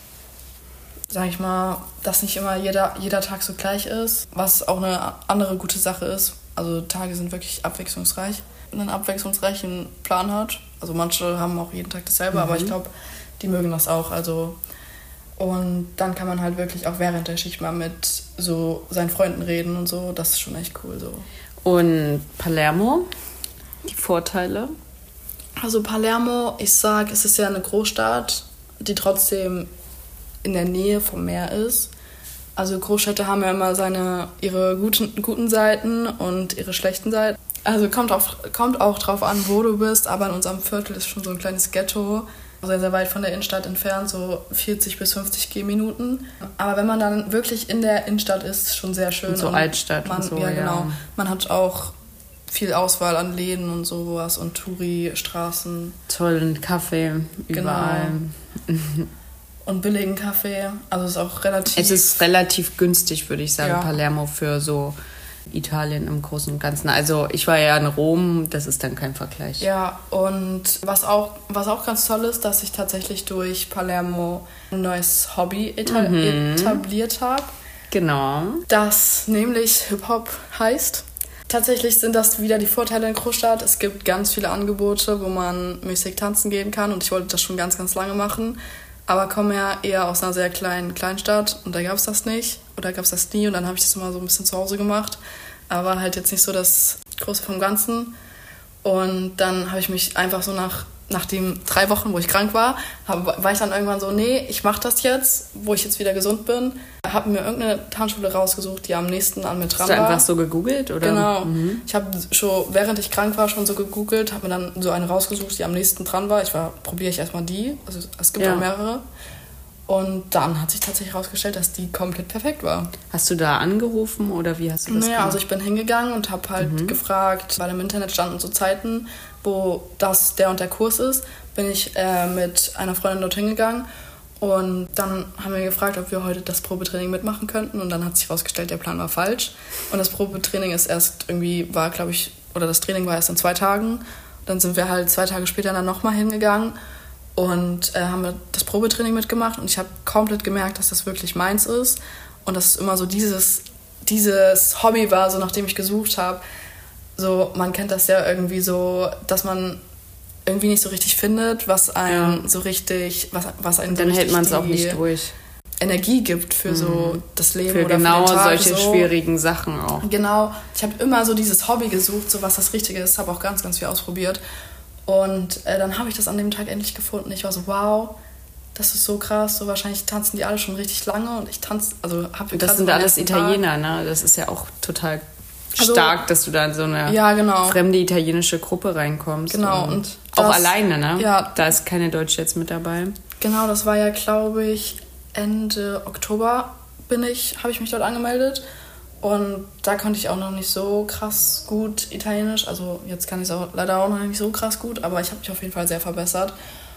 sag ich mal, dass nicht immer jeder Tag so gleich ist, was auch eine andere gute Sache ist. Also Tage sind wirklich abwechslungsreich. Wenn man einen abwechslungsreichen Plan hat, also manche haben auch jeden Tag dasselbe, aber ich glaube, die mögen das auch. Also und dann kann man halt wirklich auch während der Schicht mal mit so seinen Freunden reden und so. Das ist schon echt cool so. Und Palermo? Die Vorteile? Also Palermo, ich sag, es ist ja eine Großstadt, die trotzdem in der Nähe vom Meer ist. Also Großstädte haben ja immer ihre guten Seiten und ihre schlechten Seiten. Also kommt auch drauf an, wo du bist, aber in unserem Viertel ist schon so ein kleines Ghetto, sehr, sehr weit von der Innenstadt entfernt, so 40 bis 50 Gehminuten. Aber wenn man dann wirklich in der Innenstadt ist, ist es schon sehr schön. Und so Altstadt und so, ja. Genau. Man hat auch viel Auswahl an Läden und sowas und Touri-Straßen. Tollen Kaffee überall. Genau. Und billigen Kaffee. Also es ist auch relativ... Es ist relativ günstig, würde ich sagen, ja. Palermo für so Italien im Großen und Ganzen. Also ich war ja in Rom, das ist dann kein Vergleich. Ja, und was auch ganz toll ist, dass ich tatsächlich durch Palermo ein neues Hobby etabliert habe. Genau. Das nämlich Hip-Hop heißt. Tatsächlich sind das wieder die Vorteile in Großstadt. Es gibt ganz viele Angebote, wo man mäßig tanzen gehen kann und ich wollte das schon ganz, ganz lange machen. Aber komme ja eher aus einer sehr kleinen Kleinstadt und da gab es das nicht oder gab es das nie und dann habe ich das immer so ein bisschen zu Hause gemacht. Aber halt jetzt nicht so das Große vom Ganzen. Und dann habe ich mich einfach so nach nach den 3 Wochen, wo ich krank war, war ich dann irgendwann so, nee, ich mache das jetzt, wo ich jetzt wieder gesund bin. Habe mir irgendeine Tanzschule rausgesucht, die am nächsten an mir dran war. Hast du einfach so gegoogelt? Oder? Genau. Ich habe schon, während ich krank war, schon so gegoogelt, habe mir dann so eine rausgesucht, die am nächsten dran war. Probiere ich erstmal die. Also es gibt auch mehrere. Und dann hat sich tatsächlich herausgestellt, dass die komplett perfekt war. Hast du da angerufen oder wie hast du das gemacht? Also ich bin hingegangen und habe halt gefragt, weil im Internet standen so Zeiten, wo der und der Kurs ist, bin ich mit einer Freundin dort hingegangen und dann haben wir gefragt, ob wir heute das Probetraining mitmachen könnten und dann hat sich herausgestellt, der Plan war falsch und das Probetraining das Training war erst in 2 Tagen. Dann sind wir halt 2 Tage später dann nochmal hingegangen und haben wir das Probetraining mitgemacht und ich habe komplett gemerkt, dass das wirklich meins ist und dass es immer so dieses Hobby war, so nachdem ich gesucht habe. So, man kennt das ja irgendwie so, dass man irgendwie nicht so richtig findet, was einen so richtig, was einen so dann richtig hält man es auch nicht durch. Energie gibt für so das Leben für oder genau für den Tag, solche so. schwierigen Sachen auch. Genau, ich habe immer so dieses Hobby gesucht, so was das Richtige ist, habe auch ganz, ganz viel ausprobiert und dann habe ich das an dem Tag endlich gefunden. Ich war so, wow, das ist so krass, so wahrscheinlich tanzen die alle schon richtig lange und ich tanze, also habe das sind alles Italiener, ne? Das ist ja auch total stark, dass du da in so eine fremde italienische Gruppe reinkommst. Genau. Und auch alleine, ne? Ja. Da ist keine Deutsche jetzt mit dabei. Genau, das war ja, glaube ich, Ende Oktober habe ich mich dort angemeldet. Und da konnte ich auch noch nicht so krass gut Italienisch. Also jetzt kann ich es auch leider auch noch nicht so krass gut, aber ich habe mich auf jeden Fall sehr verbessert.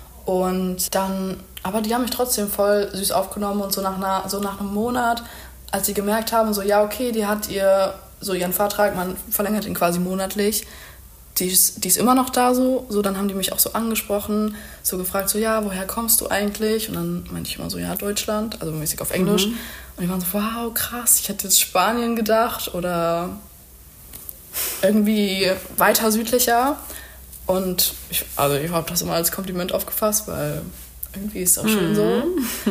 Und dann, aber die haben mich trotzdem voll süß aufgenommen und so nach einem Monat, als sie gemerkt haben, so ja, okay, die hat ihren Vertrag, man verlängert ihn quasi monatlich, die ist immer noch da so, dann haben die mich auch so angesprochen, so gefragt, so ja, woher kommst du eigentlich? Und dann meinte ich immer so, ja, Deutschland, also mäßig auf Englisch. Und die waren so, wow, krass, ich hätte jetzt Spanien gedacht oder irgendwie weiter südlicher. Und ich habe das immer als Kompliment aufgefasst, weil irgendwie ist es auch schön so.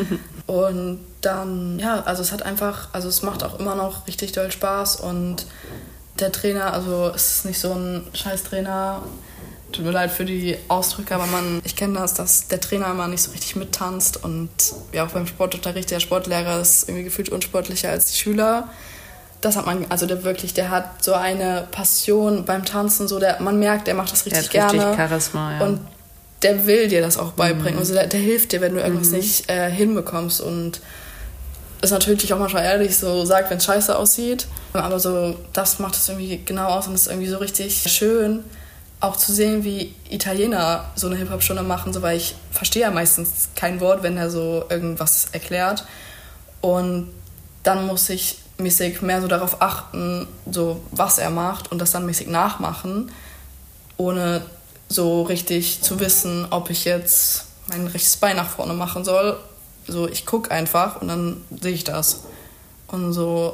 Und dann, ja, also es macht auch immer noch richtig doll Spaß und der Trainer, also es ist nicht so ein Scheiß-Trainer, tut mir leid für die Ausdrücke, aber ich kenne das, dass der Trainer immer nicht so richtig mittanzt und ja auch beim Sportunterricht, der Sportlehrer ist irgendwie gefühlt unsportlicher als die Schüler. Das hat man, also der hat so eine Passion beim Tanzen, so man merkt, der macht das richtig gerne. Richtig Charisma, ja. Und der will dir das auch beibringen. Also der hilft dir, wenn du irgendwas nicht hinbekommst. Und ist natürlich auch manchmal ehrlich, so sagt, wenn es scheiße aussieht. Aber so, das macht es irgendwie genau aus und es ist irgendwie so richtig schön, auch zu sehen, wie Italiener so eine Hip-Hop-Stunde machen, so, weil ich verstehe ja meistens kein Wort, wenn er so irgendwas erklärt. Und dann muss ich mäßig mehr so darauf achten, so was er macht und das dann mäßig nachmachen, ohne so richtig zu wissen, ob ich jetzt mein rechtes Bein nach vorne machen soll. So, ich gucke einfach und dann sehe ich das. Und so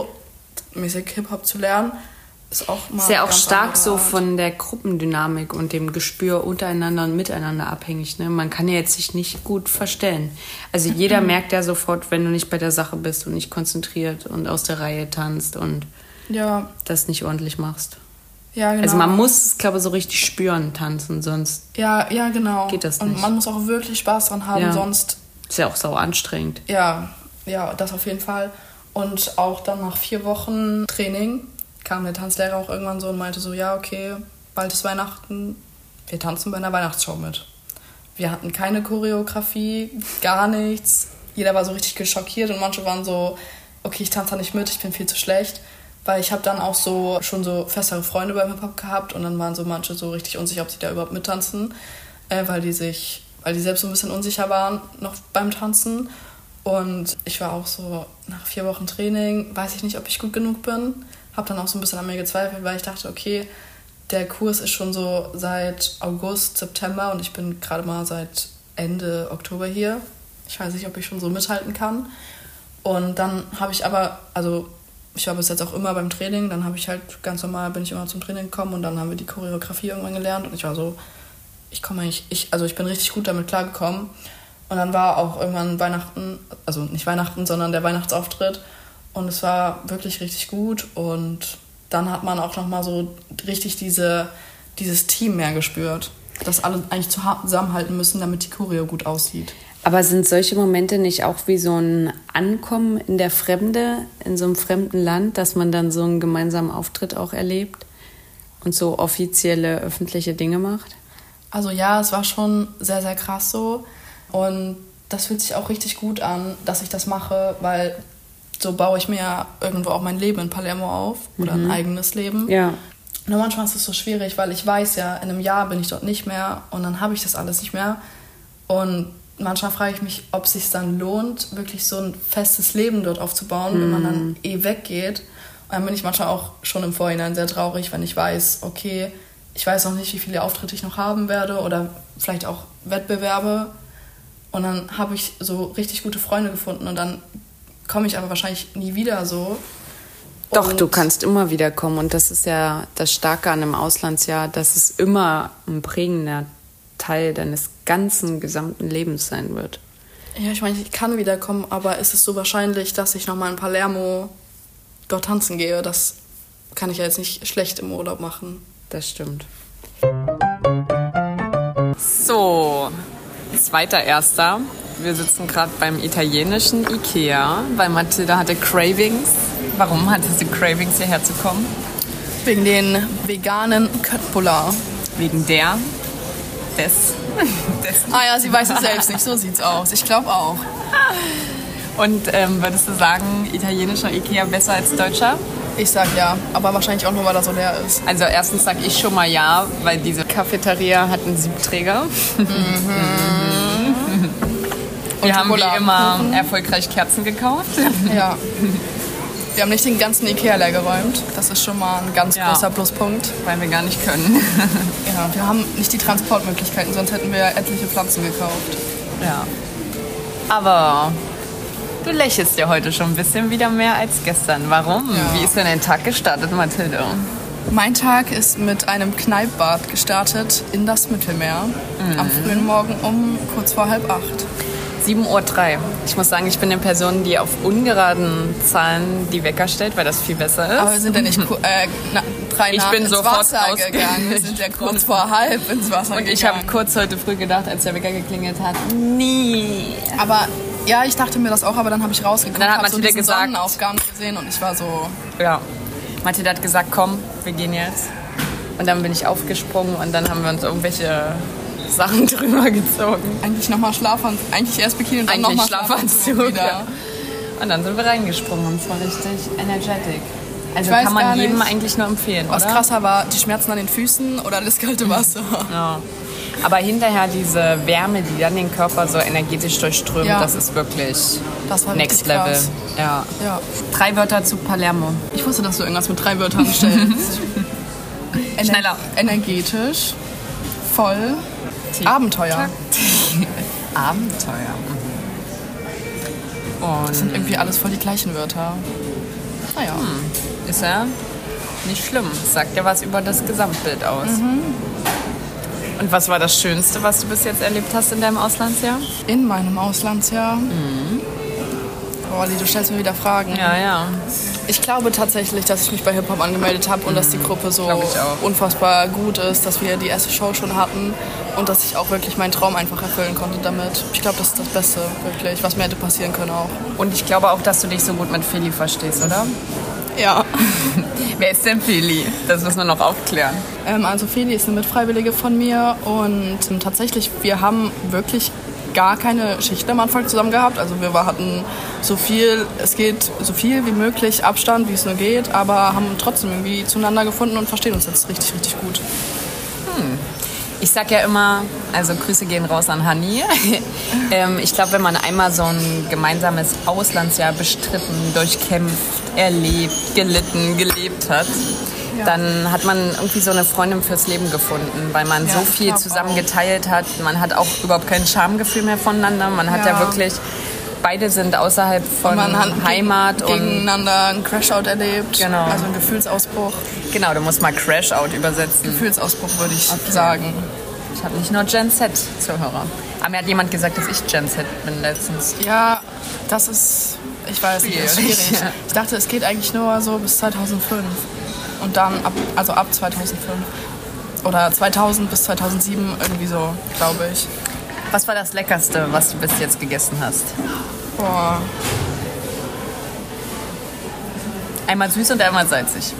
mäßig Hip-Hop zu lernen, ist auch mal. Ist ja auch stark so von der Gruppendynamik und dem Gespür untereinander und miteinander abhängig. Ne? Man kann ja jetzt sich nicht gut verstellen. Also jeder merkt ja sofort, wenn du nicht bei der Sache bist und nicht konzentriert und aus der Reihe tanzt und das nicht ordentlich machst. Ja, genau. Also man muss, glaube ich, so richtig spüren, tanzen, sonst ja, genau. geht das nicht. Und man muss auch wirklich Spaß dran haben, sonst... Ist ja auch sau anstrengend. Ja, das auf jeden Fall. Und auch dann nach 4 Wochen Training kam der Tanzlehrer auch irgendwann so und meinte so, ja, okay, bald ist Weihnachten, wir tanzen bei einer Weihnachtsshow mit. Wir hatten keine Choreografie, gar nichts. Jeder war so richtig schockiert und manche waren so, okay, ich tanze da nicht mit, ich bin viel zu schlecht. Weil ich habe dann auch schon so festere Freunde beim Hip-Hop gehabt und dann waren so manche so richtig unsicher, ob sie da überhaupt mittanzen, weil die selbst so ein bisschen unsicher waren noch beim Tanzen. Und ich war auch so, nach 4 Wochen Training, weiß ich nicht, ob ich gut genug bin. Habe dann auch so ein bisschen an mir gezweifelt, weil ich dachte, okay, der Kurs ist schon so seit August, September und ich bin gerade mal seit Ende Oktober hier. Ich weiß nicht, ob ich schon so mithalten kann. Und dann habe ich ich war bis jetzt auch immer beim Training, dann habe ich halt bin ich immer zum Training gekommen und dann haben wir die Choreografie irgendwann gelernt und ich war so, ich bin richtig gut damit klargekommen. Und dann war auch irgendwann Weihnachten, also nicht Weihnachten, sondern der Weihnachtsauftritt und es war wirklich richtig gut und dann hat man auch nochmal so richtig dieses Team mehr gespürt. dass alle eigentlich zusammenhalten müssen, damit die Choreo gut aussieht. Aber sind solche Momente nicht auch wie so ein Ankommen in der Fremde, in so einem fremden Land, dass man dann so einen gemeinsamen Auftritt auch erlebt und so offizielle öffentliche Dinge macht? Also ja, es war schon sehr, sehr krass so. Und das fühlt sich auch richtig gut an, dass ich das mache, weil so baue ich mir ja irgendwo auch mein Leben in Palermo auf oder ein eigenes Leben. Ja. Nur manchmal ist es so schwierig, weil ich weiß ja, in einem Jahr bin ich dort nicht mehr und dann habe ich das alles nicht mehr. Und manchmal frage ich mich, ob es sich dann lohnt, wirklich so ein festes Leben dort aufzubauen, wenn man dann weggeht. Und dann bin ich manchmal auch schon im Vorhinein sehr traurig, wenn ich weiß, okay, ich weiß noch nicht, wie viele Auftritte ich noch haben werde oder vielleicht auch Wettbewerbe. Und dann habe ich so richtig gute Freunde gefunden und dann komme ich aber wahrscheinlich nie wieder so. Doch, du kannst immer wieder kommen und das ist ja das Starke an einem Auslandsjahr, dass es immer ein prägender Teil deines ganzen gesamten Lebens sein wird. Ja, ich meine, ich kann wiederkommen, aber ist es so wahrscheinlich, dass ich nochmal in Palermo dort tanzen gehe? Das kann ich ja jetzt nicht schlecht im Urlaub machen. Das stimmt. So, 2.1. Wir sitzen gerade beim italienischen Ikea, weil Mathilda hatte Cravings. Warum hattest du Cravings, hierher zu kommen? Wegen den veganen Köttbullar. Wegen des. Ah ja, sie weiß es selbst nicht, so sieht's aus. Ich glaube auch. Und würdest du sagen, italienischer Ikea besser als deutscher? Ich sag ja, aber wahrscheinlich auch nur, weil er so leer ist. Also erstens sag ich schon mal ja, weil diese Cafeteria hat einen Siebträger. Wir haben wie immer erfolgreich Kerzen gekauft. Ja. Wir haben nicht den ganzen Ikea leer geräumt. Das ist schon mal ein ganz großer Pluspunkt. Weil wir gar nicht können. Ja, wir haben nicht die Transportmöglichkeiten, sonst hätten wir etliche Pflanzen gekauft. Ja. Aber du lächelst ja heute schon ein bisschen wieder mehr als gestern. Warum? Ja. Wie ist denn dein Tag gestartet, Mathilde? Mein Tag ist mit einem Kneippbad gestartet in das Mittelmeer. Am frühen Morgen um kurz vor 7:30. 7:03 Uhr. Ich muss sagen, ich bin eine Person, die auf ungeraden Zahlen die Wecker stellt, weil das viel besser ist. Aber wir sind ja nicht 3 Ich bin ins sofort Wasser gegangen. Wir sind ja kurz vor 7:30 ins Wasser gegangen. Und ich habe kurz heute früh gedacht, als der Wecker geklingelt hat, nie. Aber ja, ich dachte mir das auch, aber dann habe ich rausgeguckt, Dann hat habe so Mathilda diesen gesagt- Sonnenaufgang gesehen und ich war so... Ja. Mathilda hat gesagt, komm, wir gehen jetzt. Und dann bin ich aufgesprungen und dann haben wir uns irgendwelche Sachen drüber gezogen. Eigentlich nochmal Schlafanzug, eigentlich erst Bikini und dann Eigentlich nochmal Schlafanzug wieder. ja. Und dann sind wir reingesprungen und es war richtig energetic. Also Ich weiß kann man gar jedem nicht, eigentlich nur empfehlen, Was oder? krasser war, die Schmerzen an den Füßen oder das kalte Wasser. Ja. Aber hinterher diese Wärme, die dann den Körper so energetisch durchströmt, Ja. das ist wirklich Das war next richtig level. krass. Ja. Ja. 3 Wörter zu Palermo. Ich wusste, dass du irgendwas mit 3 Wörtern stellst. Schneller. Energetisch, voll, Abenteuer. Abenteuer. Und Das sind irgendwie alles voll die gleichen Wörter. Naja. ist ja nicht schlimm. Sagt ja was über das Gesamtbild aus. Und was war das Schönste, was du bis jetzt erlebt hast in deinem Auslandsjahr? In meinem Auslandsjahr. Boah, Olli, du stellst mir wieder Fragen. Ja, ja. Ich glaube tatsächlich, dass ich mich bei Hip-Hop angemeldet habe und dass die Gruppe so Glaub ich auch. unfassbar gut ist, dass wir die erste Show schon hatten und dass ich auch wirklich meinen Traum einfach erfüllen konnte damit. Ich glaube, das ist das Beste, wirklich, was mir hätte passieren können auch. Und ich glaube auch, dass du dich so gut mit Feli verstehst, oder? Ja. Wer ist denn Feli? Das müssen wir noch aufklären. Also Feli ist eine Mitfreiwillige von mir und tatsächlich, wir haben wirklich gar keine Schichten am Anfang zusammen gehabt. Also wir hatten so viel wie möglich Abstand, wie es nur geht, aber haben trotzdem irgendwie zueinander gefunden und verstehen uns jetzt richtig, richtig gut. Ich sag ja immer, also Grüße gehen raus an Hanni. Ich glaube, wenn man einmal so ein gemeinsames Auslandsjahr bestritten, durchkämpft, erlebt, gelitten, gelebt hat, dann hat man irgendwie so eine Freundin fürs Leben gefunden, weil man Ja, so viel ich glaub zusammen auch. geteilt hat. Man hat auch überhaupt kein Schamgefühl mehr voneinander. Man hat ja wirklich, beide sind außerhalb von Man hat Heimat und gegeneinander einen Crashout erlebt, Genau. also einen Gefühlsausbruch. genau, du musst mal Crash-Out übersetzen. Gefühlsausbruch würde ich sagen. Ich habe nicht nur Gen Z-Zuhörer. Aber mir hat jemand gesagt, dass ich Gen Z bin letztens. Ja, das ist, ich weiß nicht, das ist Schwierig. schwierig. Ich dachte, es geht eigentlich nur so bis 2005 und dann ab 2005. Oder 2000 bis 2007, irgendwie so, glaube ich. Was war das Leckerste, was du bis jetzt gegessen hast? Boah. Einmal süß und einmal salzig.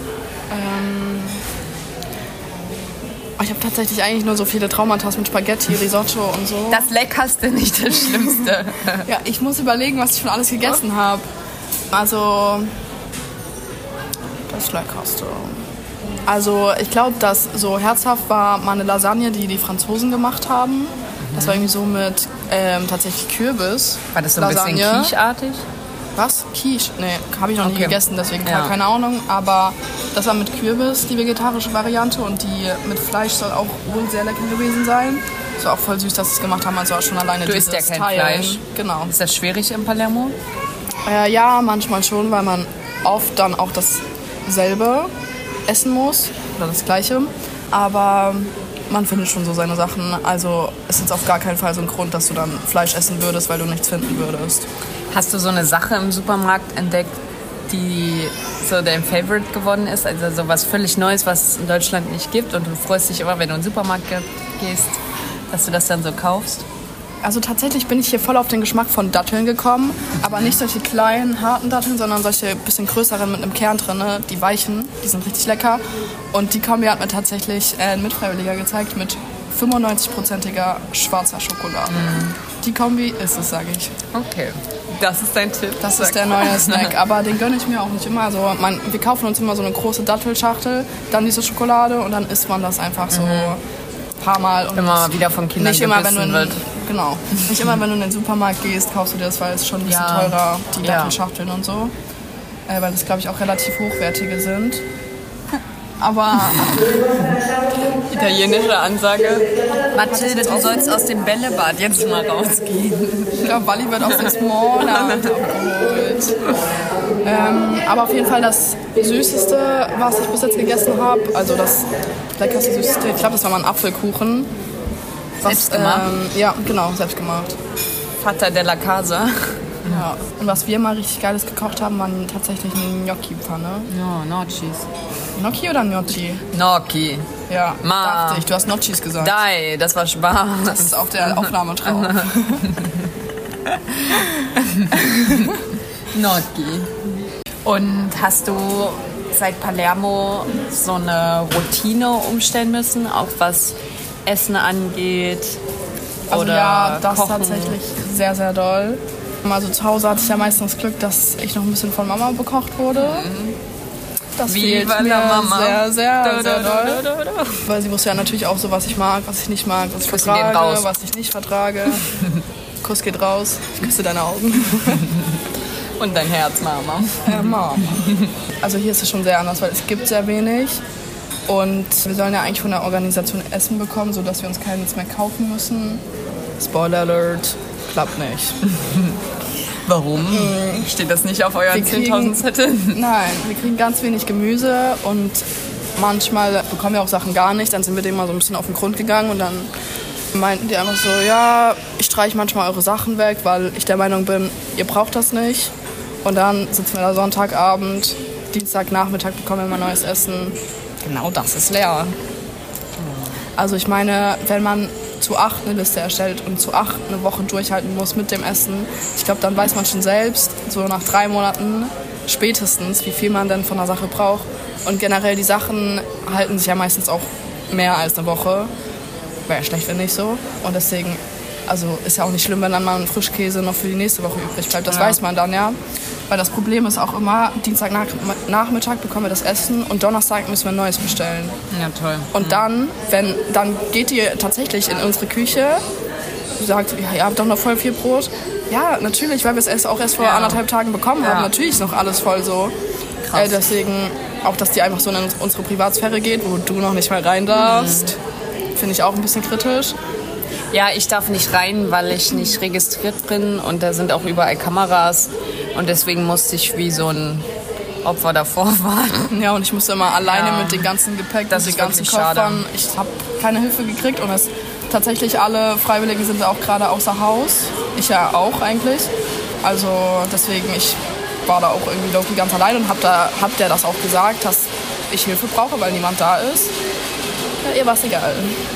Ich habe tatsächlich eigentlich nur so viele Traumata mit Spaghetti, Risotto und so. Das Leckerste, nicht das Schlimmste. Ja, ich muss überlegen, was ich schon alles gegessen habe. Also, das Leckerste. Also, ich glaube, dass so herzhaft war mal eine Lasagne, die Franzosen gemacht haben. Das war irgendwie so mit tatsächlich Kürbis. War das so ein bisschen quicheartig? Was? Quiche? Nee, habe ich noch nie gegessen, deswegen keine Ahnung. Aber das war mit Kürbis, die vegetarische Variante. Und die mit Fleisch soll auch wohl sehr lecker gewesen sein. Es war auch voll süß, dass sie es gemacht haben. Also auch schon alleine du dieses isst ja kein Teilen. Fleisch. Genau. Ist das schwierig in Palermo? Ja, manchmal schon, weil man oft dann auch dasselbe essen muss. Oder das Gleiche. Aber man findet schon so seine Sachen. Also es ist auf gar keinen Fall so ein Grund, dass du dann Fleisch essen würdest, weil du nichts finden würdest. Hast du so eine Sache im Supermarkt entdeckt, die so dein Favorite geworden ist? Also so was völlig Neues, was es in Deutschland nicht gibt und du freust dich immer, wenn du in den Supermarkt gehst, dass du das dann so kaufst? Also tatsächlich bin ich hier voll auf den Geschmack von Datteln gekommen, aber nicht solche kleinen, harten Datteln, sondern solche bisschen größeren mit einem Kern drin, die weichen, die sind richtig lecker. Und die Kombi hat mir tatsächlich ein Mitfreiwilliger gezeigt mit 95%iger schwarzer Schokolade. Die Kombi ist es, sage ich. Okay, das ist dein Tipp. Das ist der neue Snack, aber den gönne ich mir auch nicht immer. Also wir kaufen uns immer so eine große Dattelschachtel, dann diese Schokolade und dann isst man das einfach so ein paar Mal. Und immer wieder von Kindern nicht immer, wenn du wird. Genau. Nicht immer, wenn du in den Supermarkt gehst, kaufst du dir das, weil es schon ein bisschen teurer, die Dattelschachteln und so. Weil das, glaube ich, auch relativ hochwertige sind. Aber italienische Ansage. Mathilde, du sollst aus dem Bällebad jetzt mal rausgehen. Ich glaube, Wally wird aus dem Smallland abgeholt. Aber auf jeden Fall das Süßeste, was ich bis jetzt gegessen habe, also das leckerste Süßeste, ich glaube, das war mal ein Apfelkuchen. Selbst gemacht? Ja, genau, selbst gemacht. Vater della Casa. Ja. Und was wir mal richtig Geiles gekocht haben, waren tatsächlich eine Gnocchi-Pfanne. Ja, Gnocchis. Gnocchi oder Gnocchi? Gnocchi. Ja, dachte ich. Du hast Gnocchis gesagt. Dai, das war Spaß. Das ist auf der Aufnahme drauf. Gnocchi. Und hast du seit Palermo so eine Routine umstellen müssen, auch was Essen angeht? Also oder ja, das Kochen? Tatsächlich sehr, sehr doll. Also zu Hause hatte ich ja meistens Glück, dass ich noch ein bisschen von Mama bekocht wurde. Das fehlt mir sehr, sehr, sehr doll. Weil sie wusste ja natürlich auch so, was ich mag, was ich nicht mag, was ich vertrage, was ich nicht vertrage. Kuss geht raus. Ich küsse deine Augen. Und dein Herz, Mama. Mama. Also hier ist es schon sehr anders, weil es gibt sehr wenig. Und wir sollen ja eigentlich von der Organisation Essen bekommen, sodass wir uns keines mehr kaufen müssen. Spoiler Alert, klappt nicht. Warum? Steht das nicht auf euren 10.000 Zettel? Nein, wir kriegen ganz wenig Gemüse und manchmal bekommen wir auch Sachen gar nicht. Dann sind wir dem mal so ein bisschen auf den Grund gegangen und dann meinten die einfach so, ja, ich streiche manchmal eure Sachen weg, weil ich der Meinung bin, ihr braucht das nicht. Und dann sitzen wir da Sonntagabend, Dienstagnachmittag bekommen wir mal neues Essen. Genau das ist leer. Also ich meine, wenn man zu 8 eine Liste erstellt und zu 8 eine Woche durchhalten muss mit dem Essen, ich glaube, dann weiß man schon selbst, so nach 3 Monaten spätestens, wie viel man denn von der Sache braucht. Und generell die Sachen halten sich ja meistens auch mehr als eine Woche. Wäre ja schlecht, wenn nicht so. Und deswegen, also ist ja auch nicht schlimm, wenn dann mal ein Frischkäse noch für die nächste Woche übrig bleibt. Das weiß man dann ja. Weil das Problem ist auch immer, Dienstagnachmittag bekommen wir das Essen und Donnerstag müssen wir ein neues bestellen. Ja, toll. Und dann geht ihr tatsächlich in unsere Küche, sagt, ja, ihr habt doch noch voll viel Brot. Ja, natürlich, weil wir es auch erst vor 1,5 Tagen bekommen haben. Natürlich ist noch alles voll so. Deswegen, auch dass die einfach so in unsere Privatsphäre geht, wo du noch nicht mal rein darfst, finde ich auch ein bisschen kritisch. Ja, ich darf nicht rein, weil ich nicht registriert bin und da sind auch überall Kameras und deswegen musste ich wie so ein Opfer davor warten. Ja, und ich musste immer alleine mit dem ganzen Gepäck, das mit den ganzen Koffern. Ich habe keine Hilfe gekriegt und tatsächlich alle Freiwilligen sind auch gerade außer Haus. Ich ja auch eigentlich. Also deswegen, ich war da auch irgendwie low-key ganz allein und hab der das auch gesagt, dass ich Hilfe brauche, weil niemand da ist. Ja, ihr war es egal.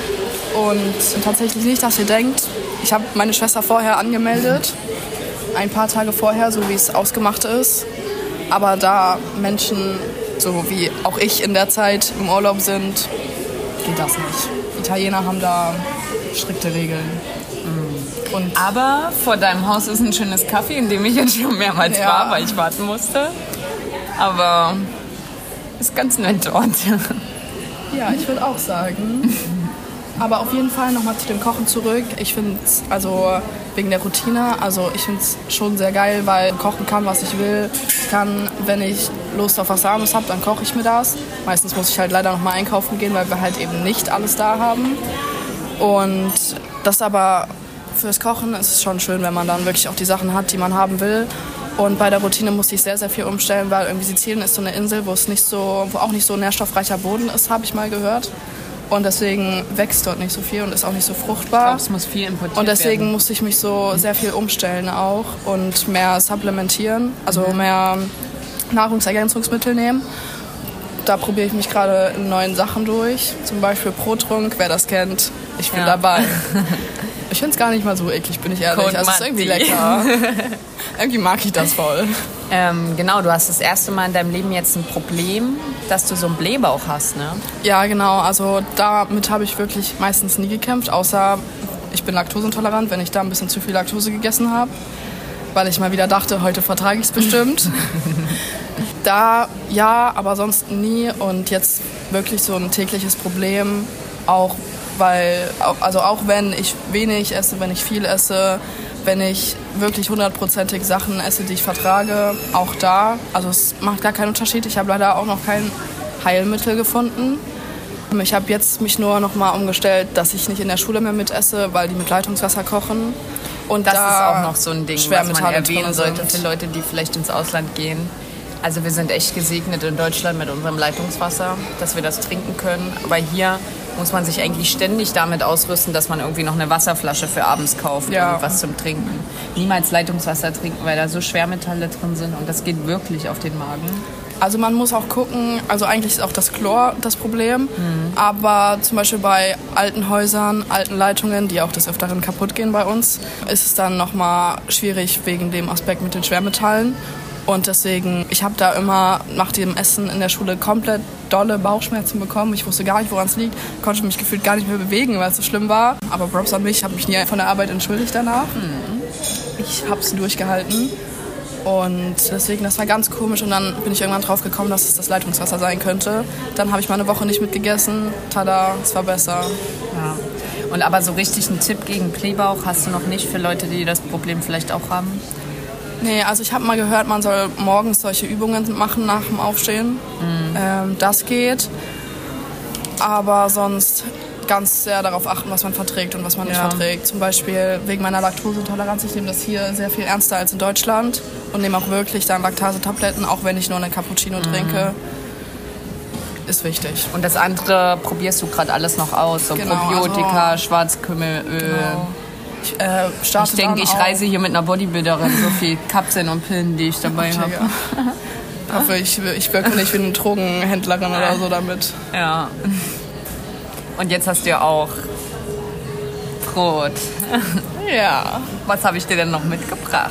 Und tatsächlich nicht, dass ihr denkt, ich habe meine Schwester vorher angemeldet, ein paar Tage vorher, so wie es ausgemacht ist. Aber da Menschen, so wie auch ich in der Zeit im Urlaub sind, geht das nicht. Italiener haben da strikte Regeln. Und Aber vor deinem Haus ist ein schönes Café, in dem ich jetzt schon mehrmals war, weil ich warten musste. Aber ist ganz nett dort. ja, ich würde auch sagen. Aber auf jeden Fall nochmal zu dem Kochen zurück. Ich finde es, also wegen der Routine, also ich finde es schon sehr geil, weil ich kochen kann, was ich will. Ich kann, wenn ich Lust auf was Warmes habe, dann koche ich mir das. Meistens muss ich halt leider nochmal einkaufen gehen, weil wir halt eben nicht alles da haben. Und das aber fürs Kochen ist es schon schön, wenn man dann wirklich auch die Sachen hat, die man haben will. Und bei der Routine musste ich sehr, sehr viel umstellen, weil irgendwie Sizilien ist so eine Insel, wo auch nicht so nährstoffreicher Boden ist, habe ich mal gehört. Und deswegen wächst dort nicht so viel und ist auch nicht so fruchtbar. Ich glaube, es muss viel importiert werden. Und deswegen musste ich mich so sehr viel umstellen auch und mehr supplementieren, also mehr Nahrungsergänzungsmittel nehmen. Da probiere ich mich gerade in neuen Sachen durch. Zum Beispiel Protrunk, wer das kennt, ich bin dabei. Ich finde es gar nicht mal so eklig, bin ich ehrlich. Also es ist irgendwie lecker. Irgendwie mag ich das voll. Genau, du hast das erste Mal in deinem Leben jetzt ein Problem, dass du so einen Blähbauch hast, ne? Ja, genau. Also damit habe ich wirklich meistens nie gekämpft, außer ich bin laktoseintolerant, wenn ich da ein bisschen zu viel Laktose gegessen habe, weil ich mal wieder dachte, heute vertrage ich es bestimmt. Da ja, aber sonst nie. Und jetzt wirklich so ein tägliches Problem, auch wenn ich wenig esse, wenn ich viel esse, wenn ich wirklich 100%ig Sachen esse, die ich vertrage, auch da. Also es macht gar keinen Unterschied. Ich habe leider auch noch kein Heilmittel gefunden. Ich habe jetzt mich nur noch mal umgestellt, dass ich nicht in der Schule mehr mitesse, weil die mit Leitungswasser kochen. Und das da ist auch noch so ein Ding, was man erwähnen sollte für Leute, die vielleicht ins Ausland gehen. Also wir sind echt gesegnet in Deutschland mit unserem Leitungswasser, dass wir das trinken können. Aber hier muss man sich eigentlich ständig damit ausrüsten, dass man irgendwie noch eine Wasserflasche für abends kauft und was zum Trinken. Niemals Leitungswasser trinken, weil da so Schwermetalle drin sind und das geht wirklich auf den Magen. Also man muss auch gucken, also eigentlich ist auch das Chlor das Problem, aber zum Beispiel bei alten Häusern, alten Leitungen, die auch des Öfteren kaputt gehen bei uns, ist es dann nochmal schwierig wegen dem Aspekt mit den Schwermetallen. Und deswegen, ich habe da immer nach dem Essen in der Schule komplett dolle Bauchschmerzen bekommen. Ich wusste gar nicht, woran es liegt. Konnte mich gefühlt gar nicht mehr bewegen, weil es so schlimm war. Aber Props an mich, ich habe mich nie von der Arbeit entschuldigt danach. Ich habe es durchgehalten. Und deswegen, das war ganz komisch. Und dann bin ich irgendwann drauf gekommen, dass es das Leitungswasser sein könnte. Dann habe ich mal eine Woche nicht mitgegessen. Tada, es war besser. Ja. Und aber so richtig einen Tipp gegen Blähbauch hast du noch nicht für Leute, die das Problem vielleicht auch haben? Nee, also ich habe mal gehört, man soll morgens solche Übungen machen nach dem Aufstehen. Das geht. Aber sonst ganz sehr darauf achten, was man verträgt und was man nicht verträgt. Zum Beispiel wegen meiner Laktoseintoleranz. Ich nehme das hier sehr viel ernster als in Deutschland und nehme auch wirklich dann Laktasetabletten, auch wenn ich nur einen Cappuccino trinke. Ist wichtig. Und das andere probierst du gerade alles noch aus? So Probiotika, also, Schwarzkümmelöl. Genau. Ich denke, ich reise hier mit einer Bodybuilderin, so viel Kapseln und Pillen, die ich dabei habe. Ich hoffe, ich wirke nicht wie eine Drogenhändlerin oder so damit. Ja. Und jetzt hast du ja auch Brot. Ja. Was habe ich dir denn noch mitgebracht?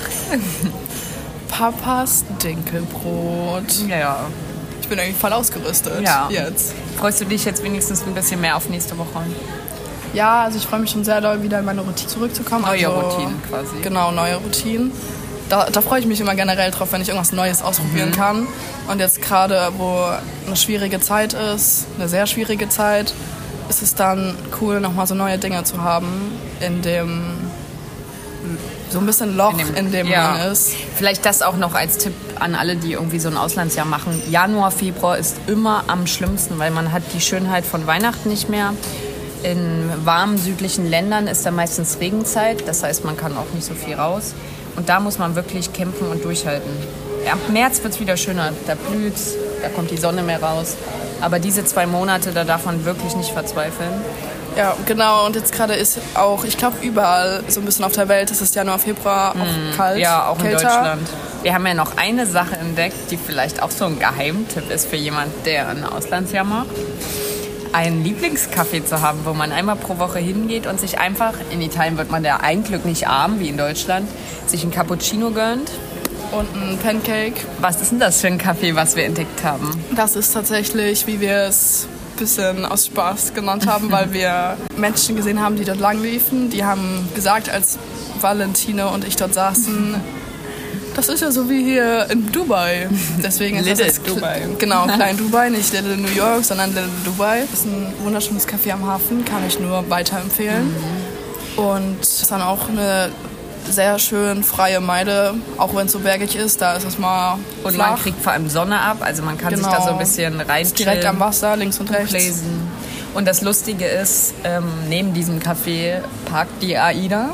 Papas Dinkelbrot. Ja. Ich bin irgendwie voll ausgerüstet jetzt. Freust du dich jetzt wenigstens ein bisschen mehr auf nächste Woche? Ja, also ich freue mich schon sehr doll, wieder in meine Routine zurückzukommen. Neue Routinen quasi. Genau, neue Routinen. Da freue ich mich immer generell drauf, wenn ich irgendwas Neues ausprobieren kann. Und jetzt gerade, wo eine schwierige Zeit ist, eine sehr schwierige Zeit, ist es dann cool, nochmal so neue Dinge zu haben, in dem so ein bisschen Loch, in dem man ist. Vielleicht das auch noch als Tipp an alle, die irgendwie so ein Auslandsjahr machen. Januar, Februar ist immer am schlimmsten, weil man hat die Schönheit von Weihnachten nicht mehr. In warmen südlichen Ländern ist da meistens Regenzeit, das heißt, man kann auch nicht so viel raus. Und da muss man wirklich kämpfen und durchhalten. Ab März wird es wieder schöner, da blüht's, da kommt die Sonne mehr raus. Aber diese 2 Monate, da darf man wirklich nicht verzweifeln. Ja, genau. Und jetzt gerade ist auch, ich glaube, überall so ein bisschen auf der Welt ist es Januar, Februar auch kalt. Ja, auch kälter. In Deutschland. Wir haben ja noch eine Sache entdeckt, die vielleicht auch so ein Geheimtipp ist für jemand, der ein Auslandsjahr macht. einen Lieblingscafé zu haben, wo man einmal pro Woche hingeht und sich einfach, in Italien wird man ja eigentlich nicht arm, wie in Deutschland, sich einen Cappuccino gönnt. Und ein Pancake. Was ist denn das für ein Kaffee, was wir entdeckt haben? Das ist tatsächlich, wie wir es ein bisschen aus Spaß genannt haben, weil wir Menschen gesehen haben, die dort lang liefen. Die haben gesagt, als Valentine und ich dort saßen, das ist ja so wie hier in Dubai. Deswegen ist Little das Dubai. Genau, Klein Dubai, nicht Little New York, sondern Little Dubai. Das ist ein wunderschönes Café am Hafen, kann ich nur weiterempfehlen. Und es ist dann auch eine sehr schön freie Meile, auch wenn es so bergig ist, da ist es mal Und flach. man kriegt vor allem Sonne ab, also man kann sich da so ein bisschen rein Ist direkt am Wasser, links und rechts. lesen. Und das Lustige ist, neben diesem Café parkt die AIDA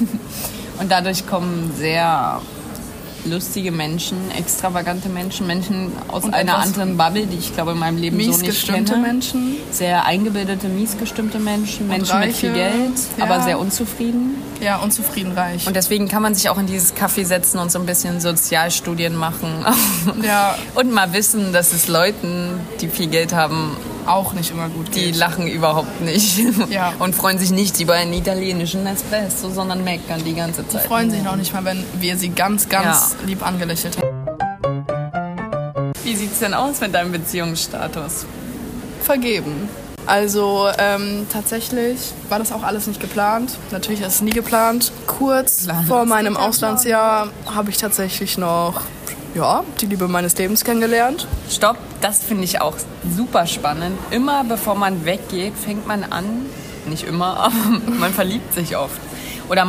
und dadurch kommen sehr lustige Menschen, extravagante Menschen, Menschen aus Und einer etwas anderen Bubble, die ich glaube in meinem Leben so nicht miesgestimmte kenne. Menschen. Sehr eingebildete, miesgestimmte Menschen, Menschen mit viel reiche, Geld, ja. aber sehr unzufrieden. Ja, unzufrieden reich. Und deswegen kann man sich auch in dieses Café setzen und so ein bisschen Sozialstudien machen. Ja. Und mal wissen, dass es Leuten, die viel Geld haben, Auch nicht immer gut die geht. lachen überhaupt nicht. Ja. Und freuen sich nicht über einen italienischen Espresso, sondern meckern die ganze Zeit. Die freuen sich noch nicht mal, wenn wir sie ganz lieb angelächelt haben. Wie sieht's denn aus mit deinem Beziehungsstatus? Vergeben. Also tatsächlich war das auch alles nicht geplant. Natürlich ist es nie geplant. Kurz vor meinem Auslandsjahr habe ich tatsächlich noch die Liebe meines Lebens kennengelernt. Stopp, das finde ich auch super spannend. Immer bevor man weggeht, fängt man an, nicht immer, aber man verliebt sich oft. Oder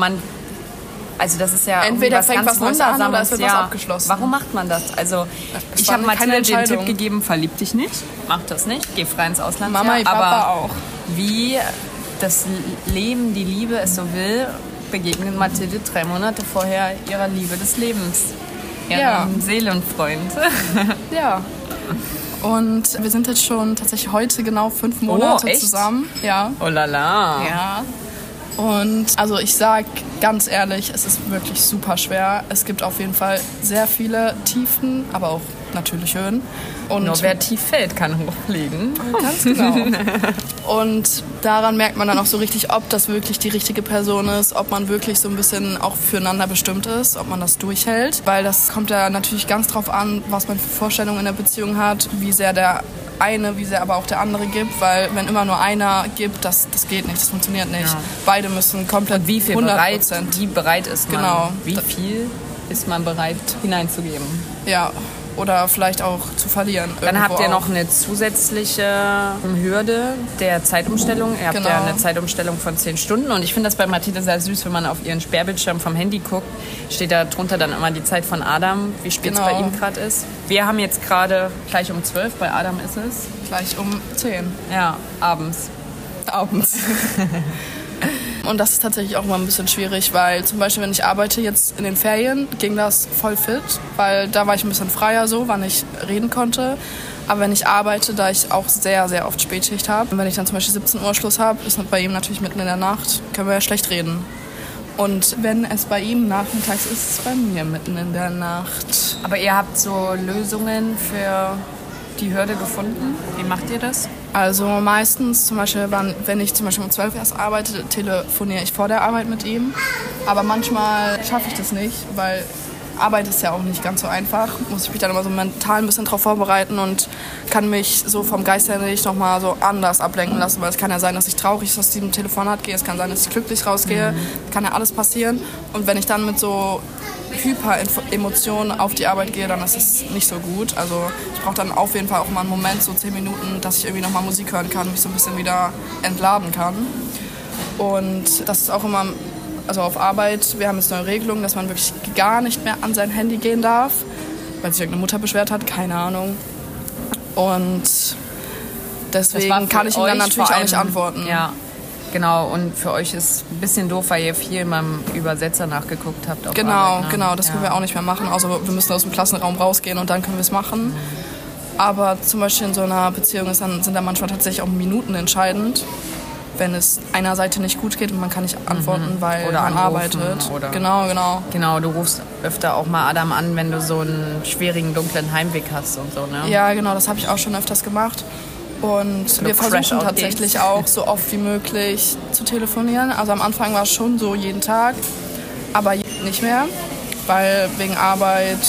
also das ist ja Entweder was fängt ganz was Neues an oder Wundersames. es wird was abgeschlossen. Warum macht man das? Also Das ich war habe keine Mathilde den Entscheidung. Tipp gegeben, verlieb dich nicht, mach das nicht, geh frei ins Ausland. Mama, Papa aber auch. wie das Leben, die Liebe es so will, begegnet Mathilde 3 Monate vorher ihrer Liebe des Lebens. Ihrem Ja. Seelenfreund. Ja. Und wir sind jetzt schon tatsächlich heute genau 5 Monate echt? zusammen. Ja. Oh la la. Ja. Und also ich sag ganz ehrlich, es ist wirklich super schwer. Es gibt auf jeden Fall sehr viele Tiefen, aber auch natürlich Höhen. Und Nur wer tief fällt, kann hochfliegen. ganz genau. Und daran merkt man dann auch so richtig, ob das wirklich die richtige Person ist, ob man wirklich so ein bisschen auch füreinander bestimmt ist, ob man das durchhält. Weil das kommt ja natürlich ganz drauf an, was man für Vorstellungen in der Beziehung hat, wie sehr der eine, wie sehr aber auch der andere gibt, weil wenn immer nur einer gibt, das geht nicht, das funktioniert nicht. Ja. Beide müssen komplett Wie viel 100%. wie bereit ist man? Genau. Wie viel ist man bereit hineinzugeben? Ja, oder vielleicht auch zu verlieren. Dann irgendwo habt ihr auch. noch eine zusätzliche Hürde der Zeitumstellung. Ihr habt Genau. ja eine Zeitumstellung von 10 Stunden. Und ich finde das bei Mathilde sehr süß, wenn man auf ihren Sperrbildschirm vom Handy guckt, steht da drunter dann immer die Zeit von Adam, wie spät es Genau. bei ihm gerade ist. Wir haben jetzt gerade gleich um 12, bei Adam ist es. Gleich um 10 Ja, abends. abends. Und das ist tatsächlich auch immer ein bisschen schwierig, weil zum Beispiel, wenn ich arbeite jetzt in den Ferien, ging das voll fit, weil da war ich ein bisschen freier so, wann ich reden konnte. Aber wenn ich arbeite, da ich auch sehr, sehr oft Spätschicht habe, und wenn ich dann zum Beispiel 17 Uhr Schluss habe, ist bei ihm natürlich mitten in der Nacht, können wir ja schlecht reden. Und wenn es bei ihm nachmittags ist, ist es bei mir mitten in der Nacht. Aber ihr habt so Lösungen für die Hürde gefunden. Wie macht ihr das? Also meistens, zum Beispiel, wenn ich zum Beispiel um 12 erst arbeite, telefoniere ich vor der Arbeit mit ihm. Aber manchmal schaffe ich das nicht, weil Arbeit ist ja auch nicht ganz so einfach. Muss ich mich dann immer so mental ein bisschen drauf vorbereiten und kann mich so vom Geist her nicht nochmal so anders ablenken lassen, weil es kann ja sein, dass ich traurig aus diesem Telefonat gehe, es kann sein, dass ich glücklich rausgehe, kann ja alles passieren. Und wenn ich dann mit so Hyper-Emotionen auf die Arbeit gehe, dann ist es nicht so gut. Also ich brauche dann auf jeden Fall auch mal einen Moment, so 10 Minuten, dass ich irgendwie nochmal Musik hören kann, mich so ein bisschen wieder entladen kann. Und das ist auch immer, also auf Arbeit, wir haben jetzt neue Regelungen, dass man wirklich gar nicht mehr an sein Handy gehen darf, weil sich irgendeine Mutter beschwert hat, keine Ahnung. Und deswegen kann ich ihm dann natürlich auch nicht antworten. Ja, genau. Und für euch ist ein bisschen doof, weil ihr viel beim Übersetzer nachgeguckt habt. Auf Genau, Arbeit, ne? genau, das können wir auch nicht mehr machen, außer wir müssen aus dem Klassenraum rausgehen und dann können wir es machen. Aber zum Beispiel in so einer Beziehung sind da manchmal tatsächlich auch Minuten entscheidend, wenn es einer Seite nicht gut geht und man kann nicht antworten, weil Oder man anrufen arbeitet. oder- Genau. Genau, du rufst öfter auch mal Adam an, wenn du so einen schwierigen, dunklen Heimweg hast und so, ne? Ja, genau, das habe ich auch schon öfters gemacht. Und wir versuchen tatsächlich auch so oft wie möglich zu telefonieren. Also am Anfang war es schon so jeden Tag, aber nicht mehr, weil wegen Arbeit,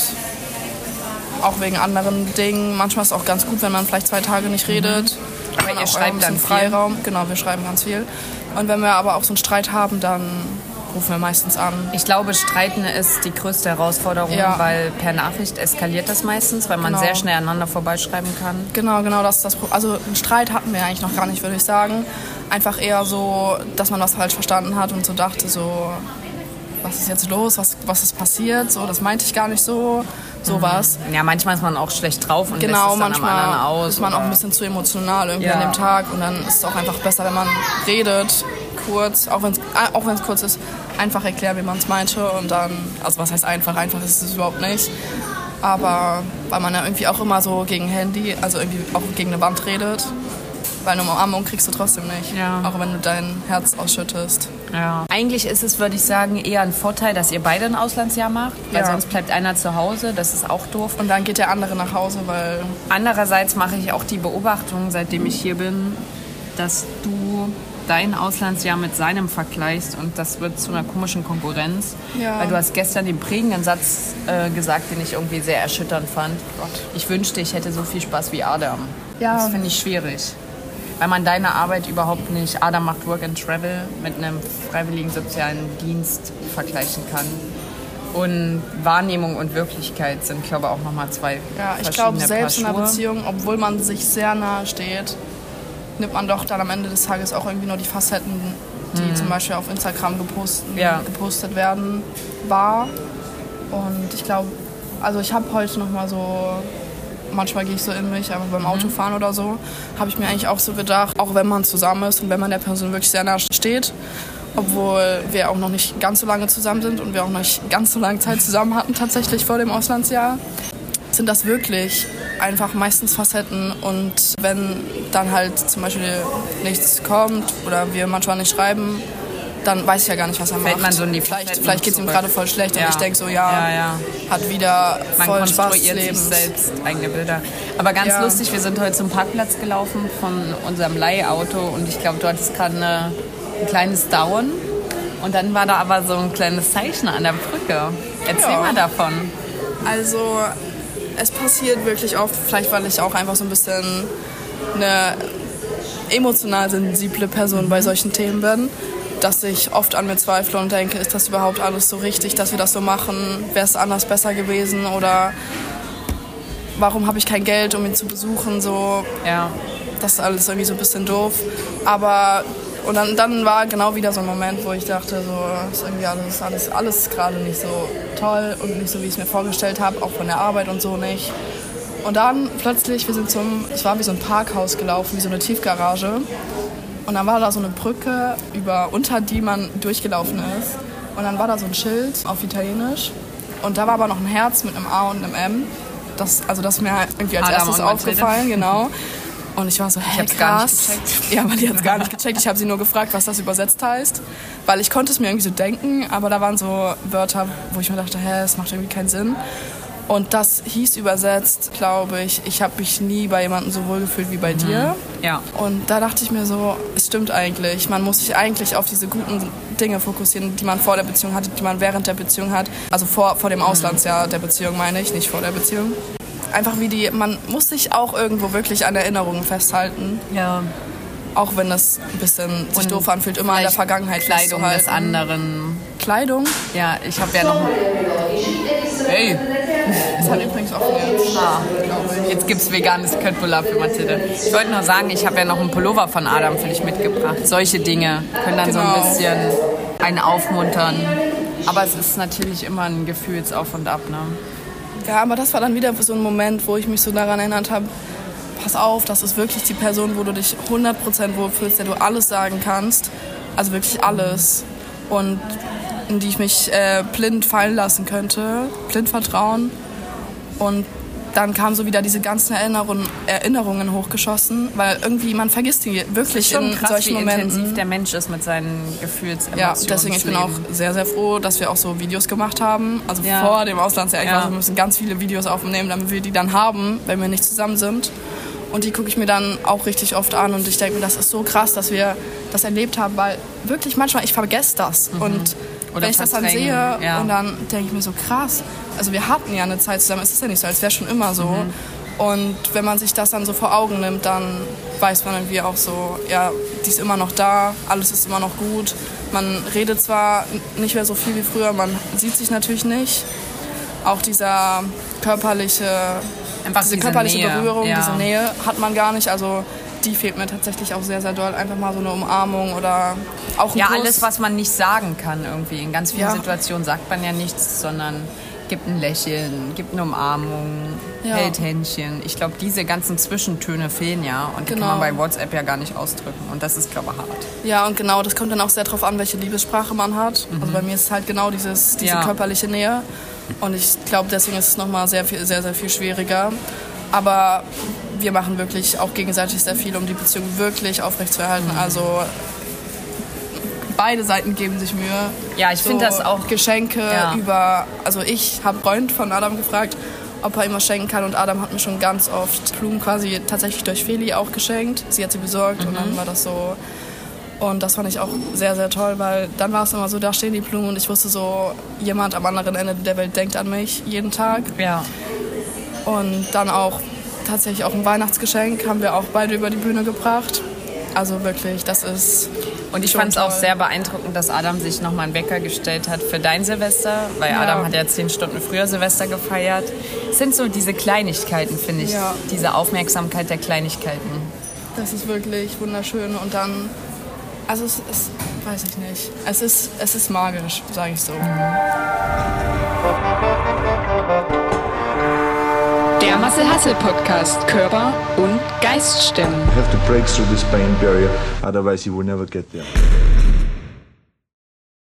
auch wegen anderen Dingen. Manchmal ist es auch ganz gut, wenn man vielleicht 2 Tage nicht redet. Aber ihr schreibt dann Freiraum. Genau, wir schreiben ganz viel. Und wenn wir aber auch so einen Streit haben, dann rufen wir meistens an. Ich glaube, Streiten ist die größte Herausforderung, weil per Nachricht eskaliert das meistens, weil man sehr schnell aneinander vorbeischreiben kann. Genau, das ist das Problem. Also einen Streit hatten wir eigentlich noch gar nicht, würde ich sagen. Einfach eher so, dass man was falsch verstanden hat und so dachte so, was ist jetzt los, was ist passiert, so, das meinte ich gar nicht so, sowas. Ja, manchmal ist man auch schlecht drauf und lässt es dann am anderen aus. Manchmal ist man auch ein bisschen zu emotional irgendwie an dem Tag und dann ist es auch einfach besser, wenn man redet, kurz, auch wenn es kurz ist, einfach erklären, wie man es meinte und dann, also was heißt einfach ist es überhaupt nicht, aber weil man ja irgendwie auch immer so gegen Handy, also irgendwie auch gegen eine Wand redet. Weil eine Umarmung kriegst du trotzdem nicht, auch wenn du dein Herz ausschüttest. Ja. Eigentlich ist es, würde ich sagen, eher ein Vorteil, dass ihr beide ein Auslandsjahr macht, weil sonst bleibt einer zu Hause, das ist auch doof. Und dann geht der andere nach Hause, weil... Andererseits mache ich auch die Beobachtung, seitdem ich hier bin, dass du dein Auslandsjahr mit seinem vergleichst und das wird zu einer komischen Konkurrenz. Ja. Weil du hast gestern den prägenden Satz gesagt, den ich irgendwie sehr erschütternd fand. Ich wünschte, ich hätte so viel Spaß wie Adam. Ja. Das finde ich schwierig. Weil man deine Arbeit überhaupt nicht, Adam macht Work and Travel, mit einem freiwilligen sozialen Dienst vergleichen kann. Und Wahrnehmung und Wirklichkeit sind, glaube ich, auch nochmal 2 verschiedene Paar Schuhe. Ich glaube, selbst in einer Beziehung, obwohl man sich sehr nahe steht, nimmt man doch dann am Ende des Tages auch irgendwie nur die Facetten, die zum Beispiel auf Instagram gepostet werden, wahr. Und ich glaube, also ich habe heute nochmal so... Manchmal gehe ich so in mich, aber beim Autofahren oder so, habe ich mir eigentlich auch so gedacht, auch wenn man zusammen ist und wenn man der Person wirklich sehr nah steht, obwohl wir auch noch nicht ganz so lange zusammen sind und wir auch noch nicht ganz so lange Zeit zusammen hatten tatsächlich vor dem Auslandsjahr, sind das wirklich einfach meistens Facetten und wenn dann halt zum Beispiel nichts kommt oder wir manchmal nicht schreiben, dann weiß ich ja gar nicht, was er macht. Man so in die vielleicht geht es ihm gerade voll schlecht und ich denke so, hat wieder voll Spaß. Man konstruiert sich selbst eigene Bilder. Aber ganz lustig, wir sind heute zum Parkplatz gelaufen von unserem Leihauto und ich glaube, du hattest gerade ein kleines Down und dann war da aber so ein kleines Zeichen an der Brücke. Erzähl mal davon. Also, es passiert wirklich oft, vielleicht weil ich auch einfach so ein bisschen eine emotional sensible Person bei solchen Themen bin, dass ich oft an mir zweifle und denke, ist das überhaupt alles so richtig, dass wir das so machen? Wäre es anders besser gewesen? Oder warum habe ich kein Geld, um ihn zu besuchen? So, das ist alles irgendwie so ein bisschen doof. Aber und dann war genau wieder so ein Moment, wo ich dachte, so ist irgendwie alles gerade nicht so toll und nicht so, wie ich es mir vorgestellt habe, auch von der Arbeit und so nicht. Und dann plötzlich, es war wie so ein Parkhaus gelaufen, wie so eine Tiefgarage. Und dann war da so eine Brücke, unter die man durchgelaufen ist. Und dann war da so ein Schild auf Italienisch. Und da war aber noch ein Herz mit einem A und einem M. Das ist mir irgendwie als erstes aufgefallen, genau. Und ich war so, hey, krass. Ja, aber die hat es gar nicht gecheckt. Ich habe sie nur gefragt, was das übersetzt heißt. Weil ich konnte es mir irgendwie so denken, aber da waren so Wörter, wo ich mir dachte, das macht irgendwie keinen Sinn. Und das hieß übersetzt, glaube ich habe mich nie bei jemandem so wohl gefühlt wie bei dir. Ja. Und da dachte ich mir so, es stimmt eigentlich. Man muss sich eigentlich auf diese guten Dinge fokussieren, die man vor der Beziehung hatte, die man während der Beziehung hat. Also vor dem Auslandsjahr der Beziehung meine ich, nicht vor der Beziehung. Einfach man muss sich auch irgendwo wirklich an Erinnerungen festhalten. Ja. Auch wenn das ein bisschen sich doof anfühlt, immer in der Vergangenheit Kleidung des anderen. Kleidung? Ja, ich habe ja noch... Hey! Das hat übrigens auch Jetzt gibt es veganes Köttbullar für Mathilde. Ich wollte nur sagen, ich habe ja noch einen Pullover von Adam für dich mitgebracht. Solche Dinge können dann so ein bisschen einen aufmuntern. Aber es ist natürlich immer ein Gefühlsauf und Ab, ne? Ja, aber das war dann wieder so ein Moment, wo ich mich so daran erinnert habe, pass auf, das ist wirklich die Person, wo du dich 100% wohlfühlst, der du alles sagen kannst. Also wirklich alles. Und in die ich mich blind fallen lassen könnte, blind vertrauen. Und dann kamen so wieder diese ganzen Erinnerungen hochgeschossen, weil irgendwie man vergisst die wirklich in krass, solchen Momenten. Wie intensiv der Mensch ist mit seinen Gefühlsemotionen. Ja, deswegen ich bin auch sehr, sehr froh, dass wir auch so Videos gemacht haben. Also vor dem Auslandsjahr. Wir müssen ganz viele Videos aufnehmen, damit wir die dann haben, wenn wir nicht zusammen sind. Und die gucke ich mir dann auch richtig oft an und ich denke mir, das ist so krass, dass wir das erlebt haben, weil wirklich manchmal, ich vergesse das. Und Oder wenn ich das dann sehe und dann denke ich mir so, krass, also wir hatten ja eine Zeit zusammen, es ist ja nicht so, als wäre schon immer so. Und wenn man sich das dann so vor Augen nimmt, dann weiß man irgendwie auch so, ja, die ist immer noch da, alles ist immer noch gut. Man redet zwar nicht mehr so viel wie früher, man sieht sich natürlich nicht. Auch dieser körperliche Nähe. Berührung, diese Nähe hat man gar nicht. Also die fehlt mir tatsächlich auch sehr, sehr doll. Einfach mal so eine Umarmung oder auch ein Kuss. Alles, was man nicht sagen kann irgendwie. In ganz vielen Situationen sagt man ja nichts, sondern gibt ein Lächeln, gibt eine Umarmung, hält Händchen. Ich glaube, diese ganzen Zwischentöne fehlen ja und die kann man bei WhatsApp ja gar nicht ausdrücken. Und das ist, glaube ich, hart. Ja, und genau, das kommt dann auch sehr drauf an, welche Liebessprache man hat. Also bei mir ist es halt genau diese körperliche Nähe. Und ich glaube, deswegen ist es nochmal sehr, sehr viel schwieriger. Aber wir machen wirklich auch gegenseitig sehr viel, um die Beziehung wirklich aufrechtzuerhalten. Also beide Seiten geben sich Mühe. Ja, ich finde das auch. Geschenke also ich habe einen Freund von Adam gefragt, ob er ihm was schenken kann. Und Adam hat mir schon ganz oft Blumen quasi tatsächlich durch Feli auch geschenkt. Sie hat sie besorgt und dann war das so. Und das fand ich auch sehr, sehr toll, weil dann war es immer so, da stehen die Blumen und ich wusste so, jemand am anderen Ende der Welt denkt an mich jeden Tag. Ja. Und dann auch tatsächlich auch ein Weihnachtsgeschenk haben wir auch beide über die Bühne gebracht. Also wirklich, das ist. Und ich fand es auch sehr beeindruckend, dass Adam sich nochmal einen Wecker gestellt hat für dein Silvester, weil Adam hat ja 10 Stunden früher Silvester gefeiert. Es sind so diese Kleinigkeiten, finde ich, diese Aufmerksamkeit der Kleinigkeiten. Das ist wirklich wunderschön und dann, also es ist, weiß ich nicht, es ist magisch, sage ich so. Der Marcel Hassel Podcast Körper und Geist stemmen. You have to break through this pain barrier, otherwise you will never get there.